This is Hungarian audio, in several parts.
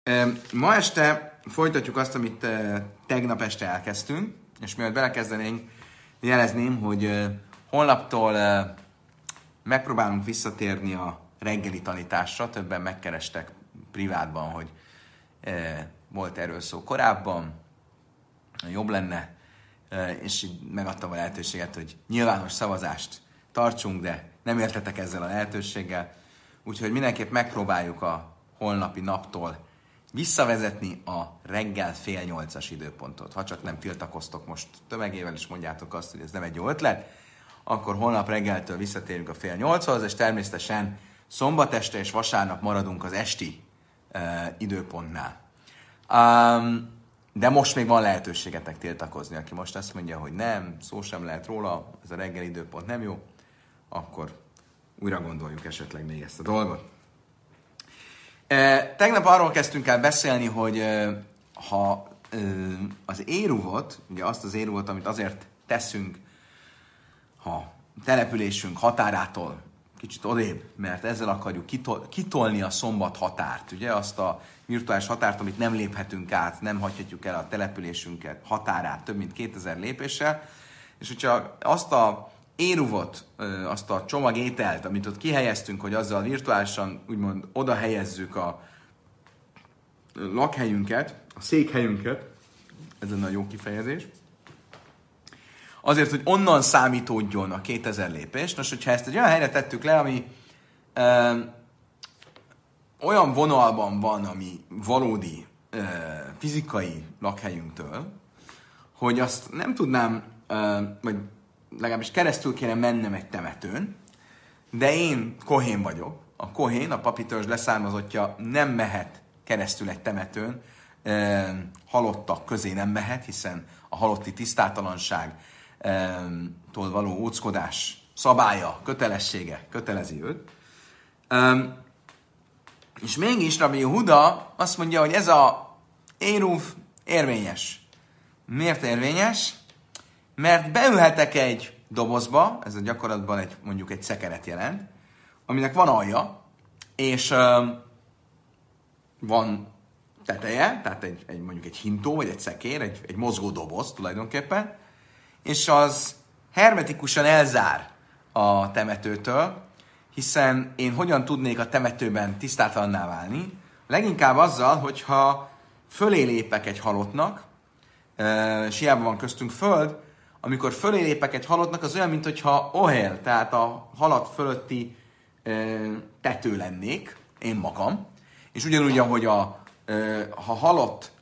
Ma este folytatjuk azt, amit tegnap este elkezdtünk, és mielőtt belekezdenénk, jelezném, hogy holnaptól megpróbálunk visszatérni a reggeli tanításra. Többen megkerestek privátban, hogy volt erről szó korábban, jobb lenne, és így megadtam a lehetőséget, hogy nyilvános szavazást tartsunk, de nem értetek ezzel a lehetőséggel. Úgyhogy mindenképp megpróbáljuk a holnapi naptól visszavezetni a reggel 7:30 időpontot. Ha csak nem tiltakoztok most tömegével, és mondjátok azt, hogy ez nem egy jó ötlet, akkor holnap reggeltől visszatérünk a 7:30-hoz, és természetesen szombat este és vasárnap maradunk az esti időpontnál. De most még van lehetőségetek tiltakozni. Aki most azt mondja, hogy nem, szó sem lehet róla, ez a reggel időpont nem jó, akkor újra gondoljuk esetleg még ezt a dolgot. Tegnap arról kezdtünk el beszélni, hogy ha az éruvot, ugye azt az éruvot, amit azért teszünk, ha településünk határától kicsit odébb, mert ezzel akarjuk kitolni a szombat határt, ugye azt a virtuális határt, amit nem léphetünk át, nem hagyhatjuk el a településünket határát több mint 2000 lépéssel, és hogyha azt a éruvot, azt a csomagételt, amit ott kihelyeztünk, hogy azzal virtuálisan úgymond oda helyezzük a lakhelyünket, a székhelyünket, ez lenne a jó kifejezés, azért, hogy onnan számítódjon a 2000 lépés. Nos, hogyha ezt egy olyan helyre tettük le, ami olyan vonalban van, ami valódi fizikai lakhelyünktől, hogy azt nem tudnám, vagy legalábbis keresztül kéne mennem egy temetőn, de én kohén vagyok. A kohén, a papitörzs leszármazottja nem mehet keresztül egy temetőn, halottak közé nem mehet, hiszen a halotti tisztátalanságtól való óckodás szabálya, kötelessége kötelezi őt. És mégis Rabbi Yehuda azt mondja, hogy ez a éruv érvényes. Miért érvényes? Mert beülhetek egy dobozba, ez a gyakorlatban mondjuk egy szekeret jelent, aminek van alja, és van teteje, tehát mondjuk egy hintó, vagy egy szekér, egy mozgó doboz tulajdonképpen, és az hermetikusan elzár a temetőtől, hiszen én hogyan tudnék a temetőben tisztátalanná válni? Leginkább azzal, hogyha fölé lépek egy halottnak, és hiába van köztünk föld, amikor fölé lépek egy halottnak, az olyan, mintha ohel, tehát a halat fölötti tető lennék, én magam, és ugyanúgy, ahogy ha halott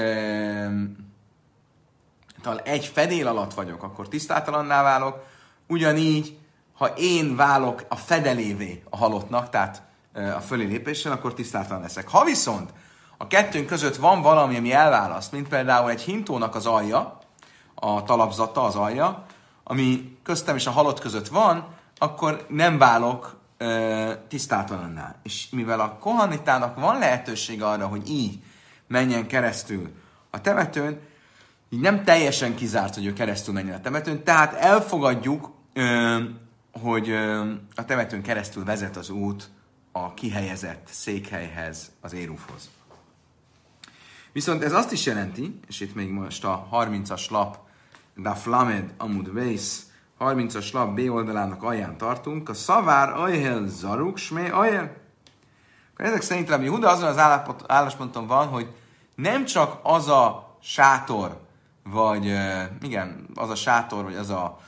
egy fedél alatt vagyok, akkor tisztátalanná válok, ugyanígy, ha én válok a fedelévé a halottnak, tehát a fölé lépéssel, akkor tisztátalan leszek. Ha viszont a kettőnk között van valami, ami elválaszt, mint például egy hintónak az alja, a talapzata, az alja, ami köztem és a halott között van, akkor nem válok tisztátalanná. És mivel a kohanitának van lehetősége arra, hogy így menjen keresztül a temetőn, így nem teljesen kizárt, hogy ő keresztül menjen a temetőn, tehát elfogadjuk, hogy a temetőn keresztül vezet az út a kihelyezett székhelyhez, az érufhoz. Viszont ez azt is jelenti, és itt még most a 30-as lap, Daf Lamed Amud Beis, 30-as lap B oldalának alján tartunk, a szavár ajhel zaruk smé ajhel. Ezek szerint Rabbi Yehuda azon az állásponton van, hogy nem csak az a sátor, vagy az a sátor, vagy az a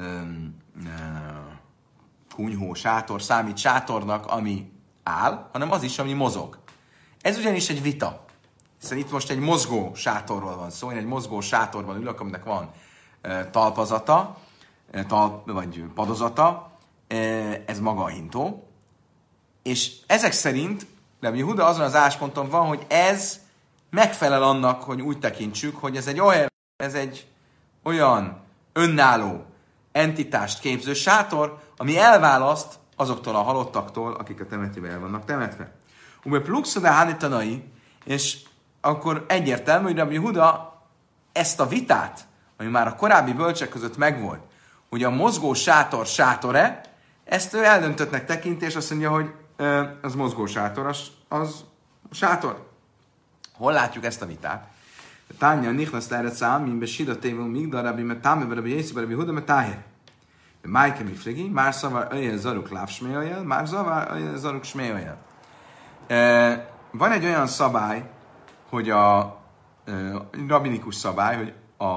kunyhó sátor számít sátornak, ami áll, hanem az is, ami mozog. Ez ugyanis egy vita. Hiszen itt most egy mozgó sátorról van szó, én egy mozgó sátorban ülök, aminek van talpazata, vagy padozata, ez maga a hintó. És ezek szerint Rabbi Yehuda azon az állásponton van, hogy ez megfelel annak, hogy úgy tekintsük, hogy ez egy olyan önálló entitást képző sátor, ami elválaszt azoktól a halottaktól, akik a temetőben el vannak temetve. Ube pluxoda hánitanai, és akkor egyértelmű, hogy Rabbi Yehuda ezt a vitát, ami már a korábbi bölcsek között megvolt, hogy a mozgó sátor sátor-e, ezt ő eldöntöttnek tekinti, és azt mondja, hogy az mozgó sátor, az sátor. Hol látjuk ezt a vitát? Tánya, nichnasz lehetett számít, be sidatévő migdal, rabbi, mert támebe, rabbi Jézszibe, rabbi Huda, mert táhér. Májke mi frigi, már szavar olyan zaruk lávsmélyajel, már zavar olyan zaruk smélyajel. Van egy olyan szabály, hogy rabinikus szabály, hogy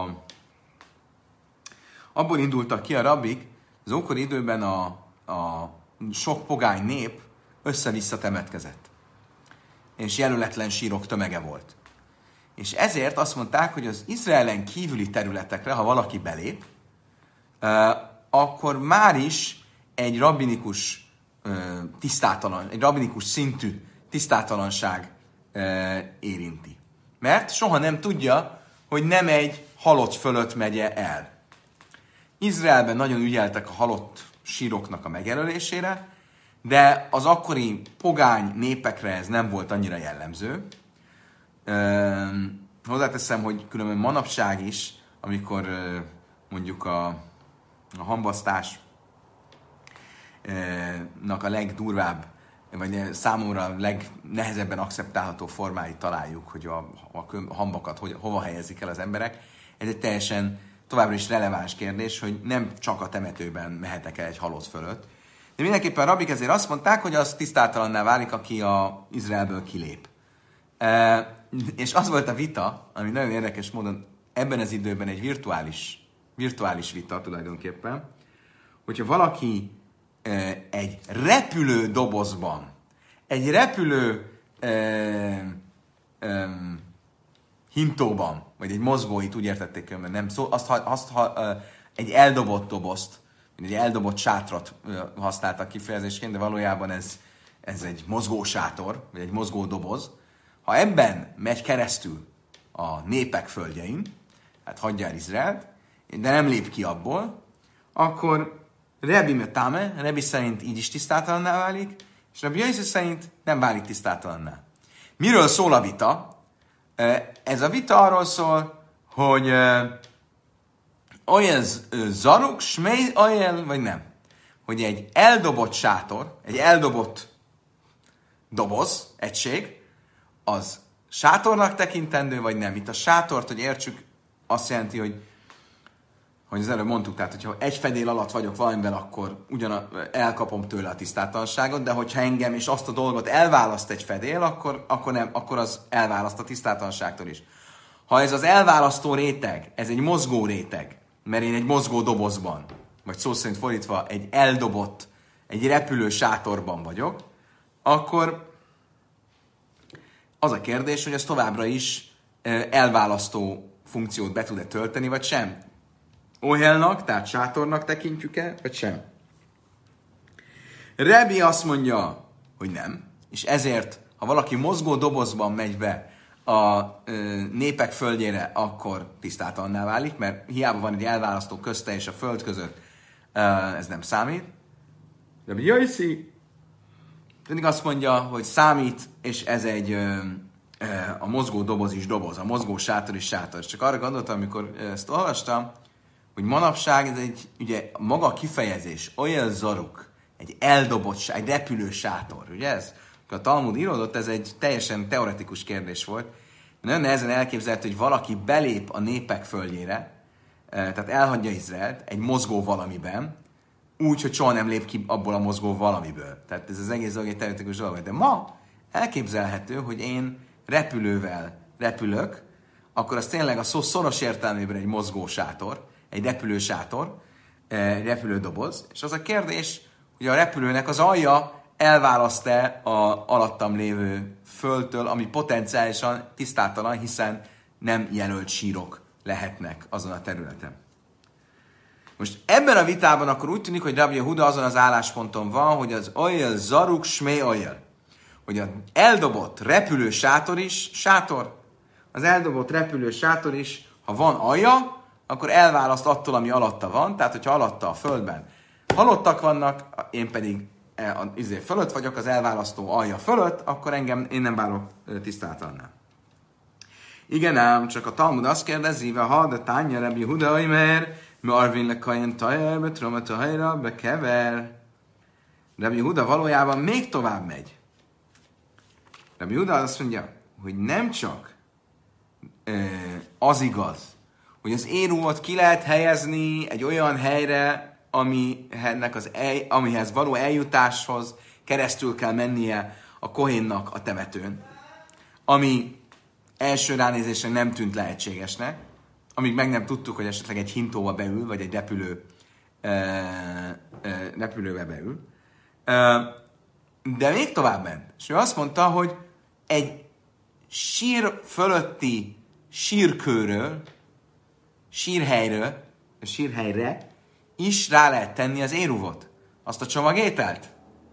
abból indultak ki a rabbik, az ókori időben a sok pogány nép össze-vissza temetkezett. És jelöletlen sírok tömege volt. És ezért azt mondták, hogy az Izraelen kívüli területekre, ha valaki belép, akkor már is egy rabbinikus egy rabbinikus szintű tisztátalanság érinti. Mert soha nem tudja, hogy nem egy halott fölött megye el. Izraelben nagyon ügyeltek a halott síroknak a megjelölésére, de az akkori pogány népekre ez nem volt annyira jellemző. Hozzáteszem, hogy különben manapság is, amikor mondjuk a hamvasztásnak a legdurvább, vagy számomra a legnehezebben akceptálható formáit találjuk, hogy a hamvakat hova helyezik el az emberek. Ez egy teljesen továbbra is releváns kérdés, hogy nem csak a temetőben mehetek el egy halott fölött. De mindenképpen a rabbik ezért azt mondták, hogy az tisztátalanná válik, aki a Izraelből kilép. És az volt a vita, ami nagyon érdekes módon ebben az időben egy virtuális vita tulajdonképpen, hogyha valaki egy repülő dobozban, egy repülő hintóban, vagy egy mozgóit, úgy értették, hogy nem szó, egy eldobott dobozt, egy eldobott sátrat használtak kifejezésként, de valójában ez egy mozgó sátor, vagy egy mozgó doboz. Ha ebben megy keresztül a népek földjein, hát hagyja el Izraelt, de nem lép ki abból, akkor Rebbi metame, Rebbi szerint így is tisztátalanná válik, és Rabbi Yossi szerint nem válik tisztátalanná. Miről szól a vita? Ez a vita arról szól, hogy olyan zaruk, smej, olyan, vagy nem. Hogy egy eldobott sátor, egy eldobott doboz, egység, az sátornak tekintendő, vagy nem. Itt a sátort, hogy értsük, azt jelenti, hogy az előbb mondtuk, tehát, hogyha egy fedél alatt vagyok valamivel, akkor elkapom tőle a tisztátalanságot, de hogyha engem és azt a dolgot elválaszt egy fedél, akkor az elválaszt a tisztátalanságtól is. Ha ez az elválasztó réteg, ez egy mozgó réteg, mert én egy mozgó dobozban, vagy szó szerint fordítva egy eldobott, egy repülő sátorban vagyok, akkor az a kérdés, hogy ez továbbra is elválasztó funkciót be tud-e tölteni, vagy sem. Ohelnak, tehát sátornak tekintjük-e, vagy sem. Rebbi azt mondja, hogy nem, és ezért, ha valaki mozgó dobozban megy be a népek földjére, akkor tisztátalanná válik, mert hiába van egy elválasztó közte és a föld között, ez nem számít. Rabbi Yossi pedig azt mondja, hogy számít, és ez a mozgó doboz is doboz, a mozgó sátor is sátor. És csak arra gondoltam, amikor ezt olvastam, hogy manapság ez ugye maga a kifejezés, olyan zaruk, egy eldobott, egy repülő sátor, ugye ez? A Talmud íródott, ez egy teljesen teoretikus kérdés volt. Nagyon nehezen elképzelhető, hogy valaki belép a népek földjére, tehát elhagyja Izraelt egy mozgó valamiben, úgy, hogy soha nem lép ki abból a mozgó valamiből. Tehát ez az egész dolog egy teoretikus dolog. De ma elképzelhető, hogy én repülővel repülök, akkor az tényleg a szó szoros értelmében egy mozgó sátor, egy repülő sátor, egy repülődoboz, és az a kérdés, hogy a repülőnek az alja elválaszt-e az alattam lévő földtől, ami potenciálisan tisztátalan, hiszen nem jelölt sírok lehetnek azon a területen. Most ebben a vitában akkor úgy tűnik, hogy Rabbi Yehuda azon az állásponton van, hogy az olyel zaruk smé olyel, hogy az eldobott repülő sátor is sátor. Az eldobott repülő sátor is, ha van alja, akkor elválaszt attól, ami alatta van, tehát hogyha alatta a földben halottak vannak, én pedig fölött vagyok, az elválasztó alja fölött, akkor én nem válok tisztátalanná. Igen ám, csak a Talmud azt kérdezi, ha de tánya Rabbi Yehuda oimer, mi arvin le kajen tajer, betroma tahajra, bekever. Rabbi Yehuda valójában még tovább megy. Rabbi Yehuda azt mondja, hogy nem csak az igaz, hogy az érúvot ki lehet helyezni egy olyan helyre, amihez való eljutáshoz keresztül kell mennie a kohénnak a temetőn, ami első ránézésre nem tűnt lehetségesnek, amíg meg nem tudtuk, hogy esetleg egy hintóba beül, vagy egy repülőbe beül. De még tovább ment. És ő azt mondta, hogy egy sír fölötti sírkőről, sírhelyre is rá lehet tenni az éruvot. Azt a csomagételt.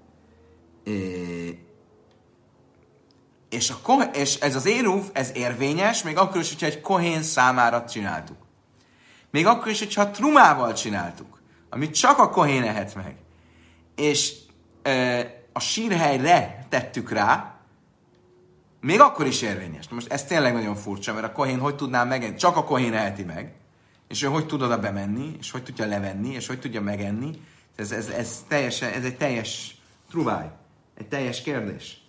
És ez az éruv, ez érvényes, még akkor is, hogyha egy kohén számára csináltuk. Még akkor is, hogyha trumával csináltuk, amit csak a kohén ehet meg. És a sírhelyre tettük rá, még akkor is érvényes. Most ez tényleg nagyon furcsa, mert a kohén hogy tudná megenni? Csak a kohén eheti meg. És ő hogy tud oda bemenni, és hogy tudja levenni, és hogy tudja megenni. Ez egy teljes truváj. Egy teljes kérdés.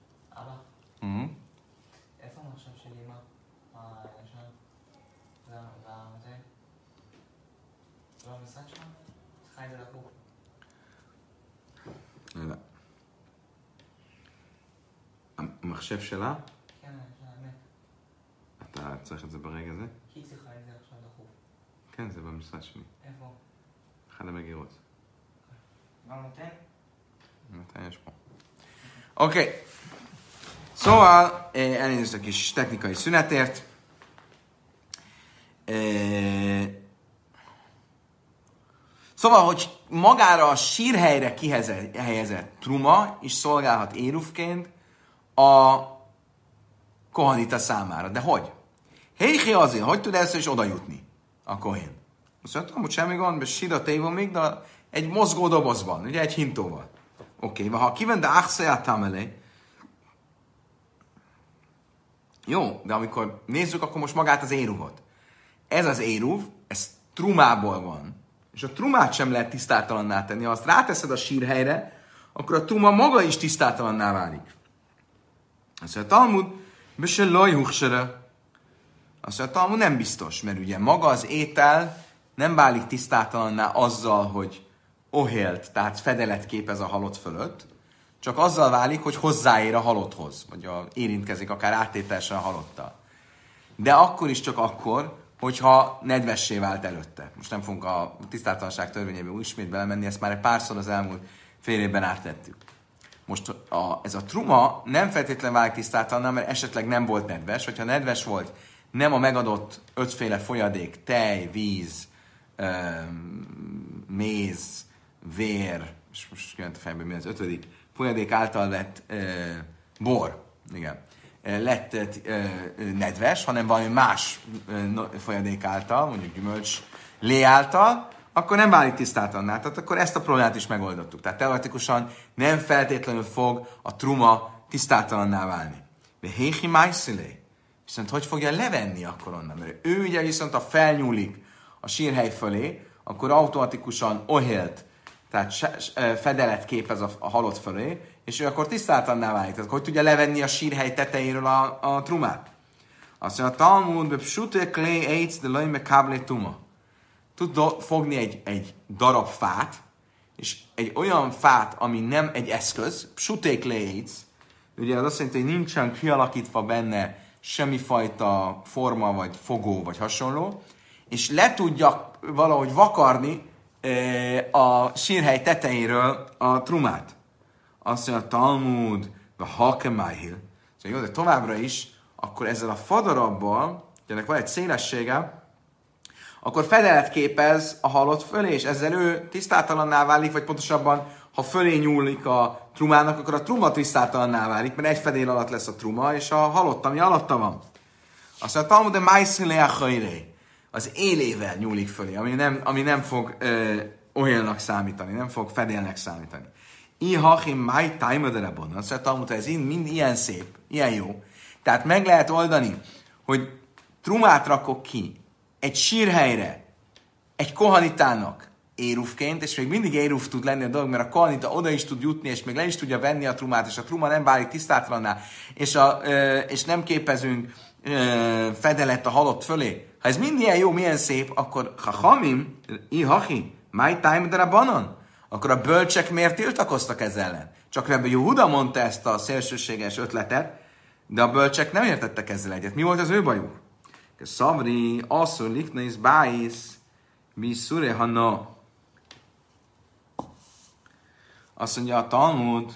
איפה אני חושב שאמא הישן? זה לא המשרד שלך? חי זה לקור. לא. המחשב שלה? כן, הישן, האמת. אתה צריך את זה ברגע הזה? היא צריכה את זה עכשיו דחוף. כן, זה במשרד שלי. איפה? אחד המגירות. מה נותן? מתי יש פה? אוקיי. Szóval, elnézést a kis technikai szünetért. Szóval, hogy magára a sírhelyre kihelyezett truma is szolgálhat éruvként a kohanita számára. De hogy? Héhi azért, hogy tud először is oda jutni a kohén? Azt mondtam, hogy semmi gond, mert sida tévon még, de egy mozgó dobozban, ugye egy hintóval. Oké, ha kivende achszajátám elé, jó, de amikor nézzük, akkor most magát az éruvot. Ez az éruv, ez trumából van. És a trumát sem lehet tisztátalanná tenni. Ha azt ráteszed a sírhelyre, akkor a truma maga is tisztátalanná válik. Azt mondja, a Talmud, bese lajhuksere. Azt mondja, a Talmud nem biztos, mert ugye maga az étel nem válik tisztátalanná azzal, hogy ohélt, tehát fedelet képez a halott fölött, csak azzal válik, hogy hozzáér a halotthoz, vagy érintkezik akár áttételesen a halottal. De akkor is csak akkor, hogyha nedvessé vált előtte. Most nem fogunk a tisztátalanság törvényébe ismét belemenni, ezt már egy párszor az elmúlt fél évben áttettük. Most ez a truma nem feltétlenül válik tisztátalanná, mert esetleg nem volt nedves. Hogyha nedves volt, nem a megadott 5 féle folyadék, tej, víz, méz, vér, és most kijött a fejembe, mi az 5. folyadék által lett bor, igen, lett nedves, hanem valami más folyadék által, mondjuk gyümölcs lé által, akkor nem válik tisztátalanná. Tehát akkor ezt a problémát is megoldottuk. Tehát teoretikusan nem feltétlenül fog a truma tisztátalanná válni. De héhi májszilé, viszont hogy fogja levenni akkor onnan? Mert ő ugye viszont, ha felnyúlik a sírhely fölé, akkor automatikusan ohélt, tehát fedelet képez a halott fölé, és ő akkor tisztátalanná válik. Tehát hogy tudja levenni a sírhely tetejéről a trumát? Azt mondja, a Talmud, psutek lé eitz de laj me káblé tuma. Tud fogni egy darab fát, és egy olyan fát, ami nem egy eszköz, psutek lé eitz, ugye az azt jelenti, hogy nincsen kialakítva benne semmifajta forma, vagy fogó, vagy hasonló, és le tudja valahogy vakarni a sírhely tetejéről a trumát. Azt mondja, a Talmud, a hakemáhil. Szóval jó, de továbbra is, akkor ezzel a fadarabbal, ennek van egy szélessége, akkor fedelet képez a halott fölé, és ezzel ő tisztátalanná válik, vagy pontosabban, ha fölé nyúlik a trumának, akkor a truma tisztátalanná válik, mert egy fedél alatt lesz a truma, és a halott, ami alatta van. Azt mondja, Talmud, de májszilé a hajré. Az élével nyúlik fölé, ami nem fog olyannak számítani, nem fog fedélnek számítani. Ihachim máj tájmaderabon. Azt mondja, Talmud, ez mind ilyen szép, ilyen jó. Tehát meg lehet oldani, hogy trumát rakok ki egy sírhelyre, egy kohanitának, érufként, és még mindig éruf tud lenni a dolog, mert a kohanita oda is tud jutni, és még le is tudja venni a trumát, és a truma nem válik tisztátlanná, és nem képezünk fedelet a halott fölé. Ha ez mind ilyen jó, milyen szép, akkor Chachamim, ihachi, my time de banan, akkor a bölcsek miért tiltakoztak ezzel ellen? Csak Rebbe Yehuda mondta ezt a szélsőséges ötletet, de a bölcsek nem értettek ezzel egyet. Mi volt az ő bajuk? Szavri, asszor, liknais, báisz, biszure, hanna. Azt mondja a Talmud,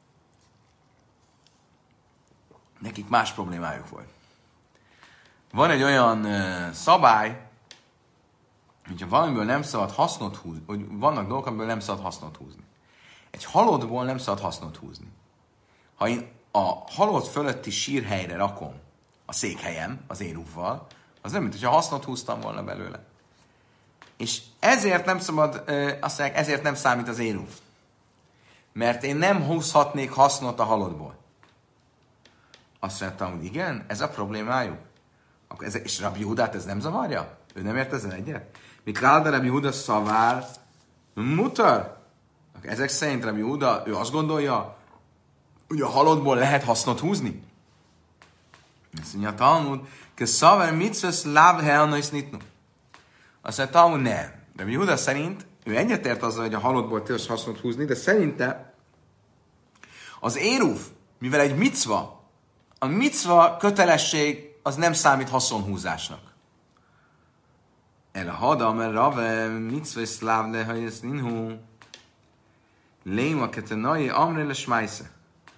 nekik más problémájuk volt. Van egy olyan szabály, hogyha valamiből nem szabad hasznot húzni, hogy vannak dolgok, amiből nem szabad hasznot húzni. Egy halottból nem szabad hasznot húzni. Ha én a halott fölötti sírhelyre rakom a székhelyem, az érúvval, az nem, mint hogyha hasznot húztam volna belőle. És ezért nem szabad, azt mondják, ezért nem számít az érúv. Mert én nem húzhatnék hasznot a halottból. Azt mondtam, hogy igen, ez a problémájuk. Akkor és Rabbi Jehudát ez nem zavarja? Ő nem ért ezzel egyet? Mikor de Rabbi Jehuda szavár, mutar? Ezek szerint Rabbi Jehuda, ő azt gondolja, hogy a halottból lehet hasznot húzni? Azt mondja a Talmud, hogy szavár mitzvesz láv helnais nitnu. Azt mondja a Talmud, nem. Rabbi Jehuda szerint, ő egyetért azzal, hogy a halottból tilos hasznot húzni, de szerinte az érúv, mivel egy micva, a micva kötelesség az nem számít haszonhúzásnak. El a hada, mert rave, micva szláv, de ha ez ninhu, léma ketenai, amre le smajsze.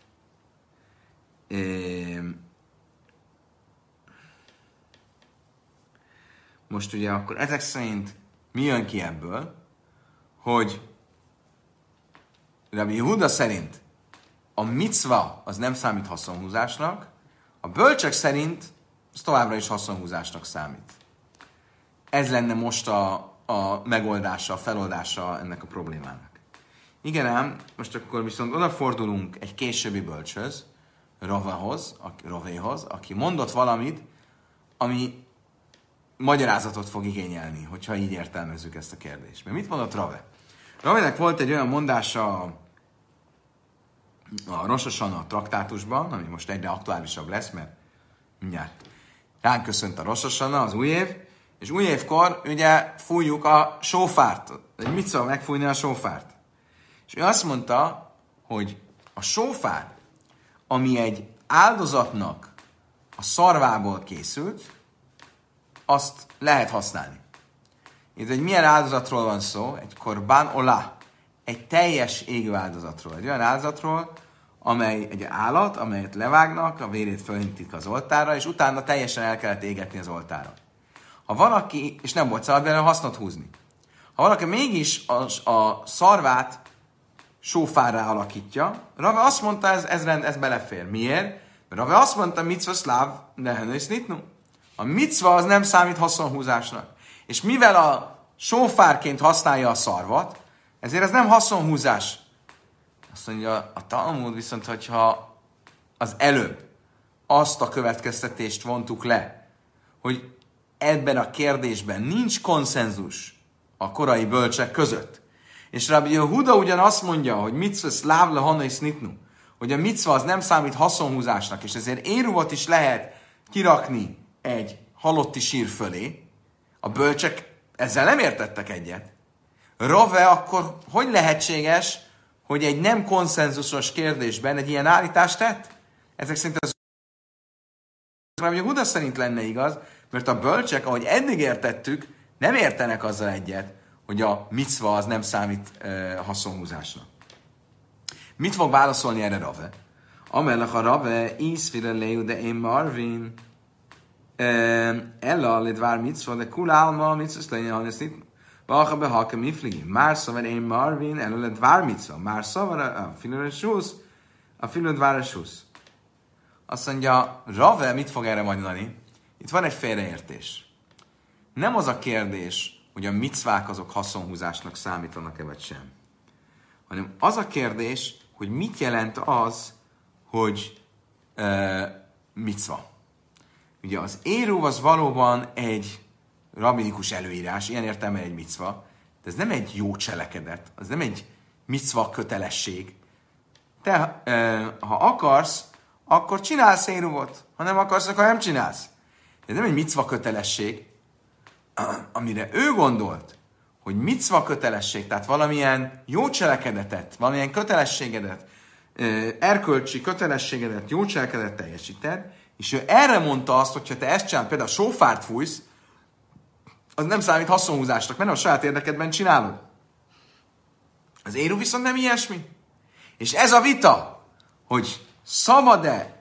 Most ugye akkor ezek szerint mi jön ki ebből, hogy Rabbi Yehuda szerint a micva az nem számít haszonhúzásnak, a bölcsek szerint ez továbbra is haszonhúzásnak számít. Ez lenne most a megoldása, a feloldása ennek a problémának. Igen ám, most akkor viszont odafordulunk egy későbbi bölcshöz, Ravéhoz, aki mondott valamit, ami magyarázatot fog igényelni, hogyha így értelmezzük ezt a kérdést. Mert mit mondott Rave? Ravének volt egy olyan mondása a Rosh Hashanah traktátusban, ami most egyre aktuálisabb lesz, mert mindjárt ránk köszönt a Rosh Hashanah, az új év, és új évkor ugye fújjuk a sófárt. Mit szól megfújni a sófárt? És ő azt mondta, hogy a sófár, ami egy áldozatnak a szarvából készült, azt lehet használni. Itt egy milyen áldozatról van szó? Egy korban olá. Egy teljes égő áldozatról. Egy olyan áldozatról, amely egy állat, amelyet levágnak, a vérét fölhintik az oltára, és utána teljesen el kellett égetni az oltára. Ha valaki, és nem volt szabad belőle hasznot húzni. Ha valaki mégis a szarvát sófárrá alakítja, Rave azt mondta, ez belefér. Miért? Mert Rave azt mondta, micva szláv, nehenősz nitnu. A micva az nem számít haszonhúzásnak. És mivel a sófárként használja a szarvat, ezért ez nem haszonhúzás. Azt mondja, a Talmud viszont, hogyha az előbb azt a következtetést vontuk le, hogy ebben a kérdésben nincs konszenzus a korai bölcsek között, és Rabbi Yehuda ugyan azt mondja, hogy micva szláv le hanais nitnu, hogy a micva az nem számít haszonhúzásnak, és ezért éruvot is lehet kirakni egy halotti sír fölé, a bölcsek ezzel nem értettek egyet. Rave, akkor hogy lehetséges, hogy egy nem konszenzusos kérdésben egy ilyen állítást tett? Ezek szerint az Rabbi Yehuda szerint lenne igaz, mert a bölcsek, ahogy eddig értettük, nem értenek azzal egyet, hogy a micva az nem számít haszonhúzásnak. Mit fog válaszolni erre Rave? Amellek a Rave, ízfire leu de én Marvin, ella ledvár micva, de kulálma micva szlénye, ha ezt itt valaha behalka mifligi. Már szavar én Marvin, ella ledvár micva. Már szavar a filődvár susz. Azt mondja, Rave mit fog erre mondani? Itt van egy félreértés. Nem az a kérdés, hogy a micvák azok haszonhúzásnak számítanak-e vagy sem. Hanem az a kérdés, hogy mit jelent az, hogy micva. Ugye az éruv az valóban egy rabinikus előírás, ilyen értelme egy micva, de ez nem egy jó cselekedet, az nem egy micva kötelesség. Te, ha akarsz, akkor csinálsz éruvot, ha nem akarsz, akkor nem csinálsz. Ez nem egy micva kötelesség, amire ő gondolt, hogy micva kötelesség, tehát valamilyen jó cselekedetet, valamilyen kötelességedet, erkölcsi kötelességedet, jó cselekedet teljesíted, és ő erre mondta azt, hogyha te ezt csinálod, például sófárt fújsz, az nem számít haszonhúzásnak, mert a saját érdekedben csinálod. Az éruv viszont nem ilyesmi. És ez a vita, hogy szabad-e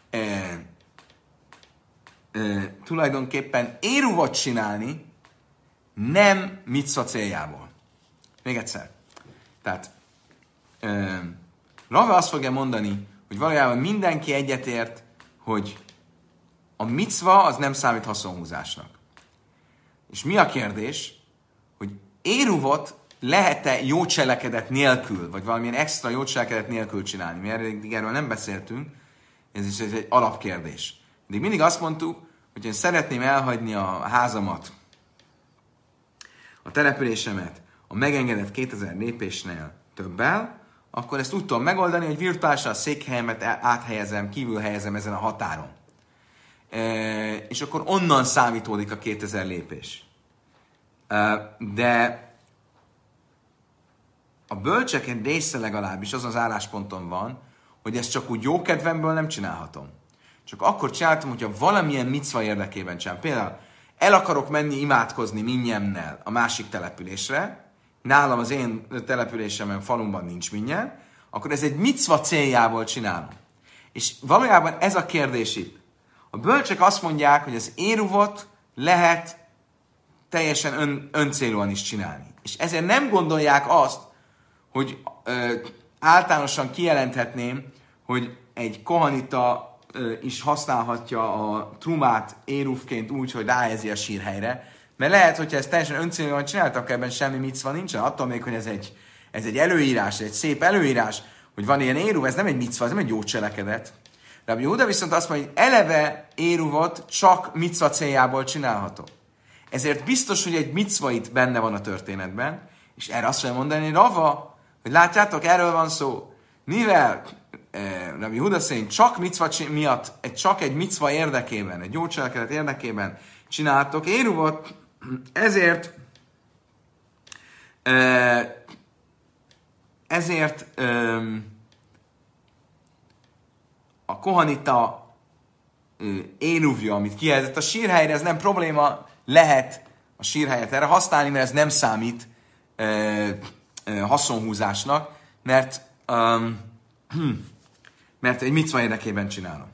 tulajdonképpen éruvot csinálni, nem micva céljából. Még egyszer. Tehát Rave azt fogja mondani, hogy valójában mindenki egyetért, hogy a micva az nem számít haszonhúzásnak. És mi a kérdés? Hogy éruvot lehet-e jó cselekedet nélkül, vagy valamilyen extra jó cselekedet nélkül csinálni? Mi erről nem beszéltünk, ez is egy alapkérdés. De mindig azt mondtuk, hogy én szeretném elhagyni a házamat, a településemet a megengedett 2000 lépésnél többel, akkor ezt úgy tudom megoldani, hogy virtuálisan a székhelyemet áthelyezem, kívül helyezem ezen a határon. És akkor onnan számítódik a 2000 lépés. De a bölcsek egy része legalábbis azon az állásponton van, hogy ezt csak úgy jó kedvemből nem csinálhatom. Csak akkor csináltam, hogyha valamilyen micva érdekében csinálom. Például el akarok menni imádkozni Minjemmnel a másik településre, nálam az én településemen, falumban nincs Minjem, akkor ez egy micva céljából csinálom. És valójában ez a kérdés itt. A bölcsek azt mondják, hogy az éruvot lehet teljesen öncélúan is csinálni. És ezért nem gondolják azt, hogy általánosan kijelenthetném, hogy egy kohanita is használhatja a trumát éruvként úgy, hogy ráhelyezi a sírhelyre, mert lehet, hogyha ezt teljesen öncélúan csináltak, ebben semmi micva nincsen, attól még, hogy ez egy előírás, egy szép előírás, hogy van ilyen éruv, ez nem egy micva, ez nem egy jó cselekedet. Rabbi Yehuda viszont azt mondja, hogy eleve éruvot csak micva céljából csinálható. Ezért biztos, hogy egy micva itt benne van a történetben, és erre azt fogja mondani Rava, hogy látjátok, erről van szó. Mivel Rabbi Yehuda szerint csak micva miatt, csak egy micva érdekében, egy jó cselekedet érdekében csináltok éruvot, ezért a kohanita éruvja, amit kijelzett a sírhelyre, ez nem probléma, lehet a sírhelyet erre használni, mert ez nem számít haszonhúzásnak, mert egy micva érdekében csinálom.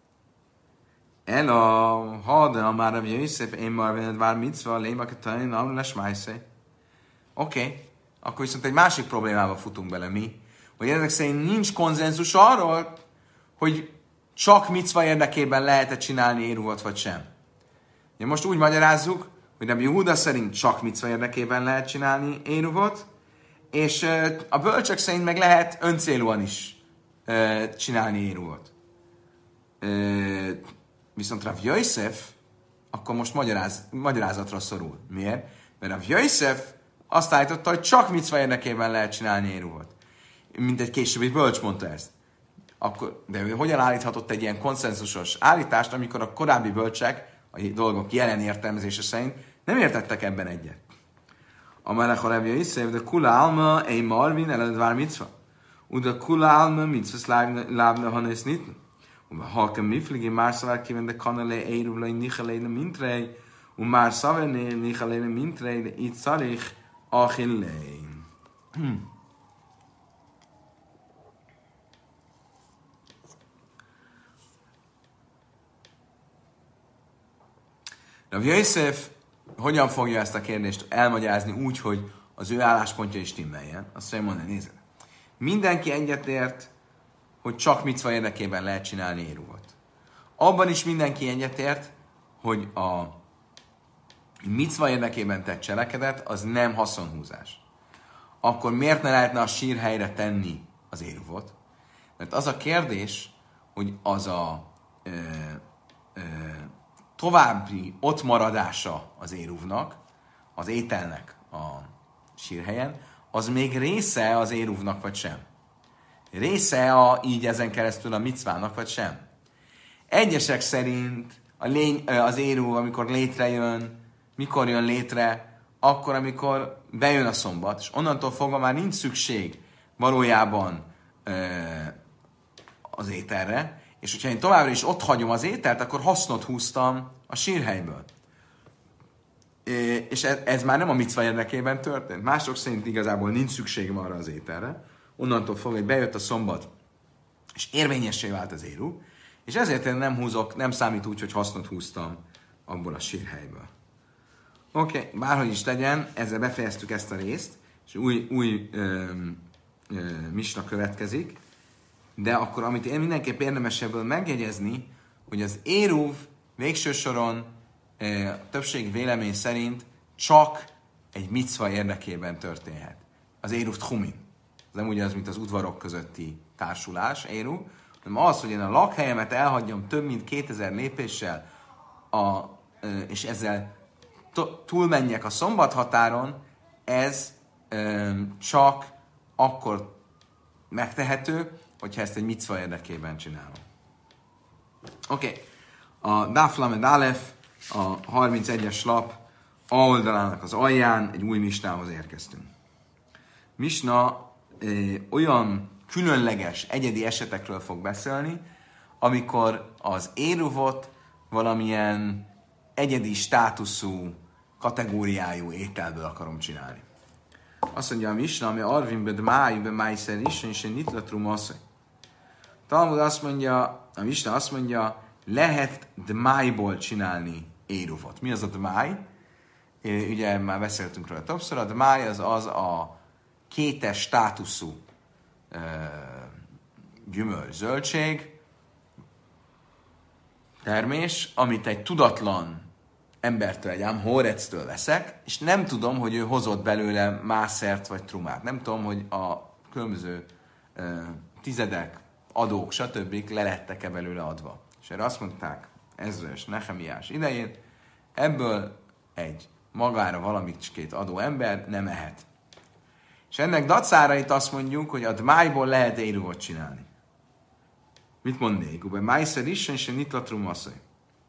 De már Rabbi Yosef, én már vened vár micva, lémaketain, nem lesz májszé. Oké, akkor viszont egy másik problémába futunk bele mi, hogy ezek szerint nincs konzenzus arról, hogy csak micva érdekében lehet-e csinálni éruvot, vagy sem. Ja, most úgy magyarázzuk, hogy Rabbi Yehuda szerint csak micva érdekében lehet csinálni éruvot, és a bölcsök szerint meg lehet öncélúan is csinálni éruvot. Viszont Rav Yosef akkor most magyarázatra szorul. Miért? Mert Rav Yosef azt állította, hogy csak micva érdekében lehet csinálni éruvot. Mint egy későbbi bölcs mondta ezt. De ő hogyan állíthatott egy ilyen konszenzusos állítást, amikor a korábbi bölcsek, a dolgok jelen értelmezése szerint nem értettek ebben egyet. Amelech a Rav Yosef, de kula alma egy marvin eledvár micva. Uda kula alma micva lábna hanész nitna. Halke mifligi már szavár kíván, kanale éruvlai nichaléne mintrei, már szavené nichaléne mintrei, de itt szarich achillein. Rav Yosef hogyan fogja ezt a kérdést elmagyarázni úgy, hogy az ő álláspontja is stimmeljen? Azt fogja mondani, nézd. Mindenki egyetért, hogy csak micva érdekében lehet csinálni éruvot. Abban is mindenki egyetért, hogy a micva érdekében tett cselekedet, az nem haszonhúzás. Akkor miért ne lehetne a sírhelyre tenni az éruvot? Mert az a kérdés, hogy az a további ott maradása az éruvnak, az ételnek a sírhelyen, az még része az éruvnak, vagy sem? Része így ezen keresztül a micvának, vagy sem? Egyesek szerint az éruv, amikor létrejön, mikor jön létre, akkor, amikor bejön a szombat, és onnantól fogva már nincs szükség valójában az ételre, és hogyha én továbbra is ott hagyom az ételt, akkor hasznot húztam a sírhelyből. És ez már nem a micva érdekében történt. Mások szerint igazából nincs szükségem arra az ételre. Onnantól fogva, hogy bejött a szombat, és érvényessé vált az éruv, és ezért én nem számít úgy, hogy hasznot húztam abból a sírhelyből. Oké, bárhogy is legyen, ezzel befejeztük ezt a részt, és új misna következik, de akkor, amit én mindenképp érdemes ebből megjegyezni, hogy az éruv végső soron többség vélemény szerint csak egy micva érdekében történhet. Az éruv tchumin. Ez nem ugyanaz, mint az udvarok közötti társulás, éruv, hanem az, hogy én a lakhelyemet elhagyjam több mint 2000 lépéssel, és ezzel túlmenjek a szombathatáron, ez csak akkor megtehető, hogyha ezt egy micva érdekében csinálom. Oké. A Daf Lamed Alef, a 31-es lap A oldalának az alján egy új misnához érkeztünk. Misna olyan különleges, egyedi esetekről fog beszélni, amikor az éruvot valamilyen egyedi státuszú, kategóriájú ételből akarom csinálni. Azt mondja a misna, ami Arvin bedmáj, bemájszer is, és én itt latrum asszony. Talmud azt mondja, a misna azt mondja, lehet dmájból csinálni éruvot. Mi az a dmáj? Ugye már beszéltünk róla többször, a dmáj az a kétes státuszú gyümölcs, zöldség, termés, amit egy tudatlan embertől, egy hórectől veszek, és nem tudom, hogy ő hozott belőle mászert vagy trumát. Nem tudom, hogy a különböző tizedek, adók, stb. Le lettek-e belőle adva. És erre azt mondták Ezra és Nehemiás idején, ebből egy magára valamicskét adó ember nem ehet. És ennek dacára itt azt mondjuk, hogy a dmájból lehet éruvot csinálni. Mit mondnék? Ube májszer is, és nitlatrum asszony.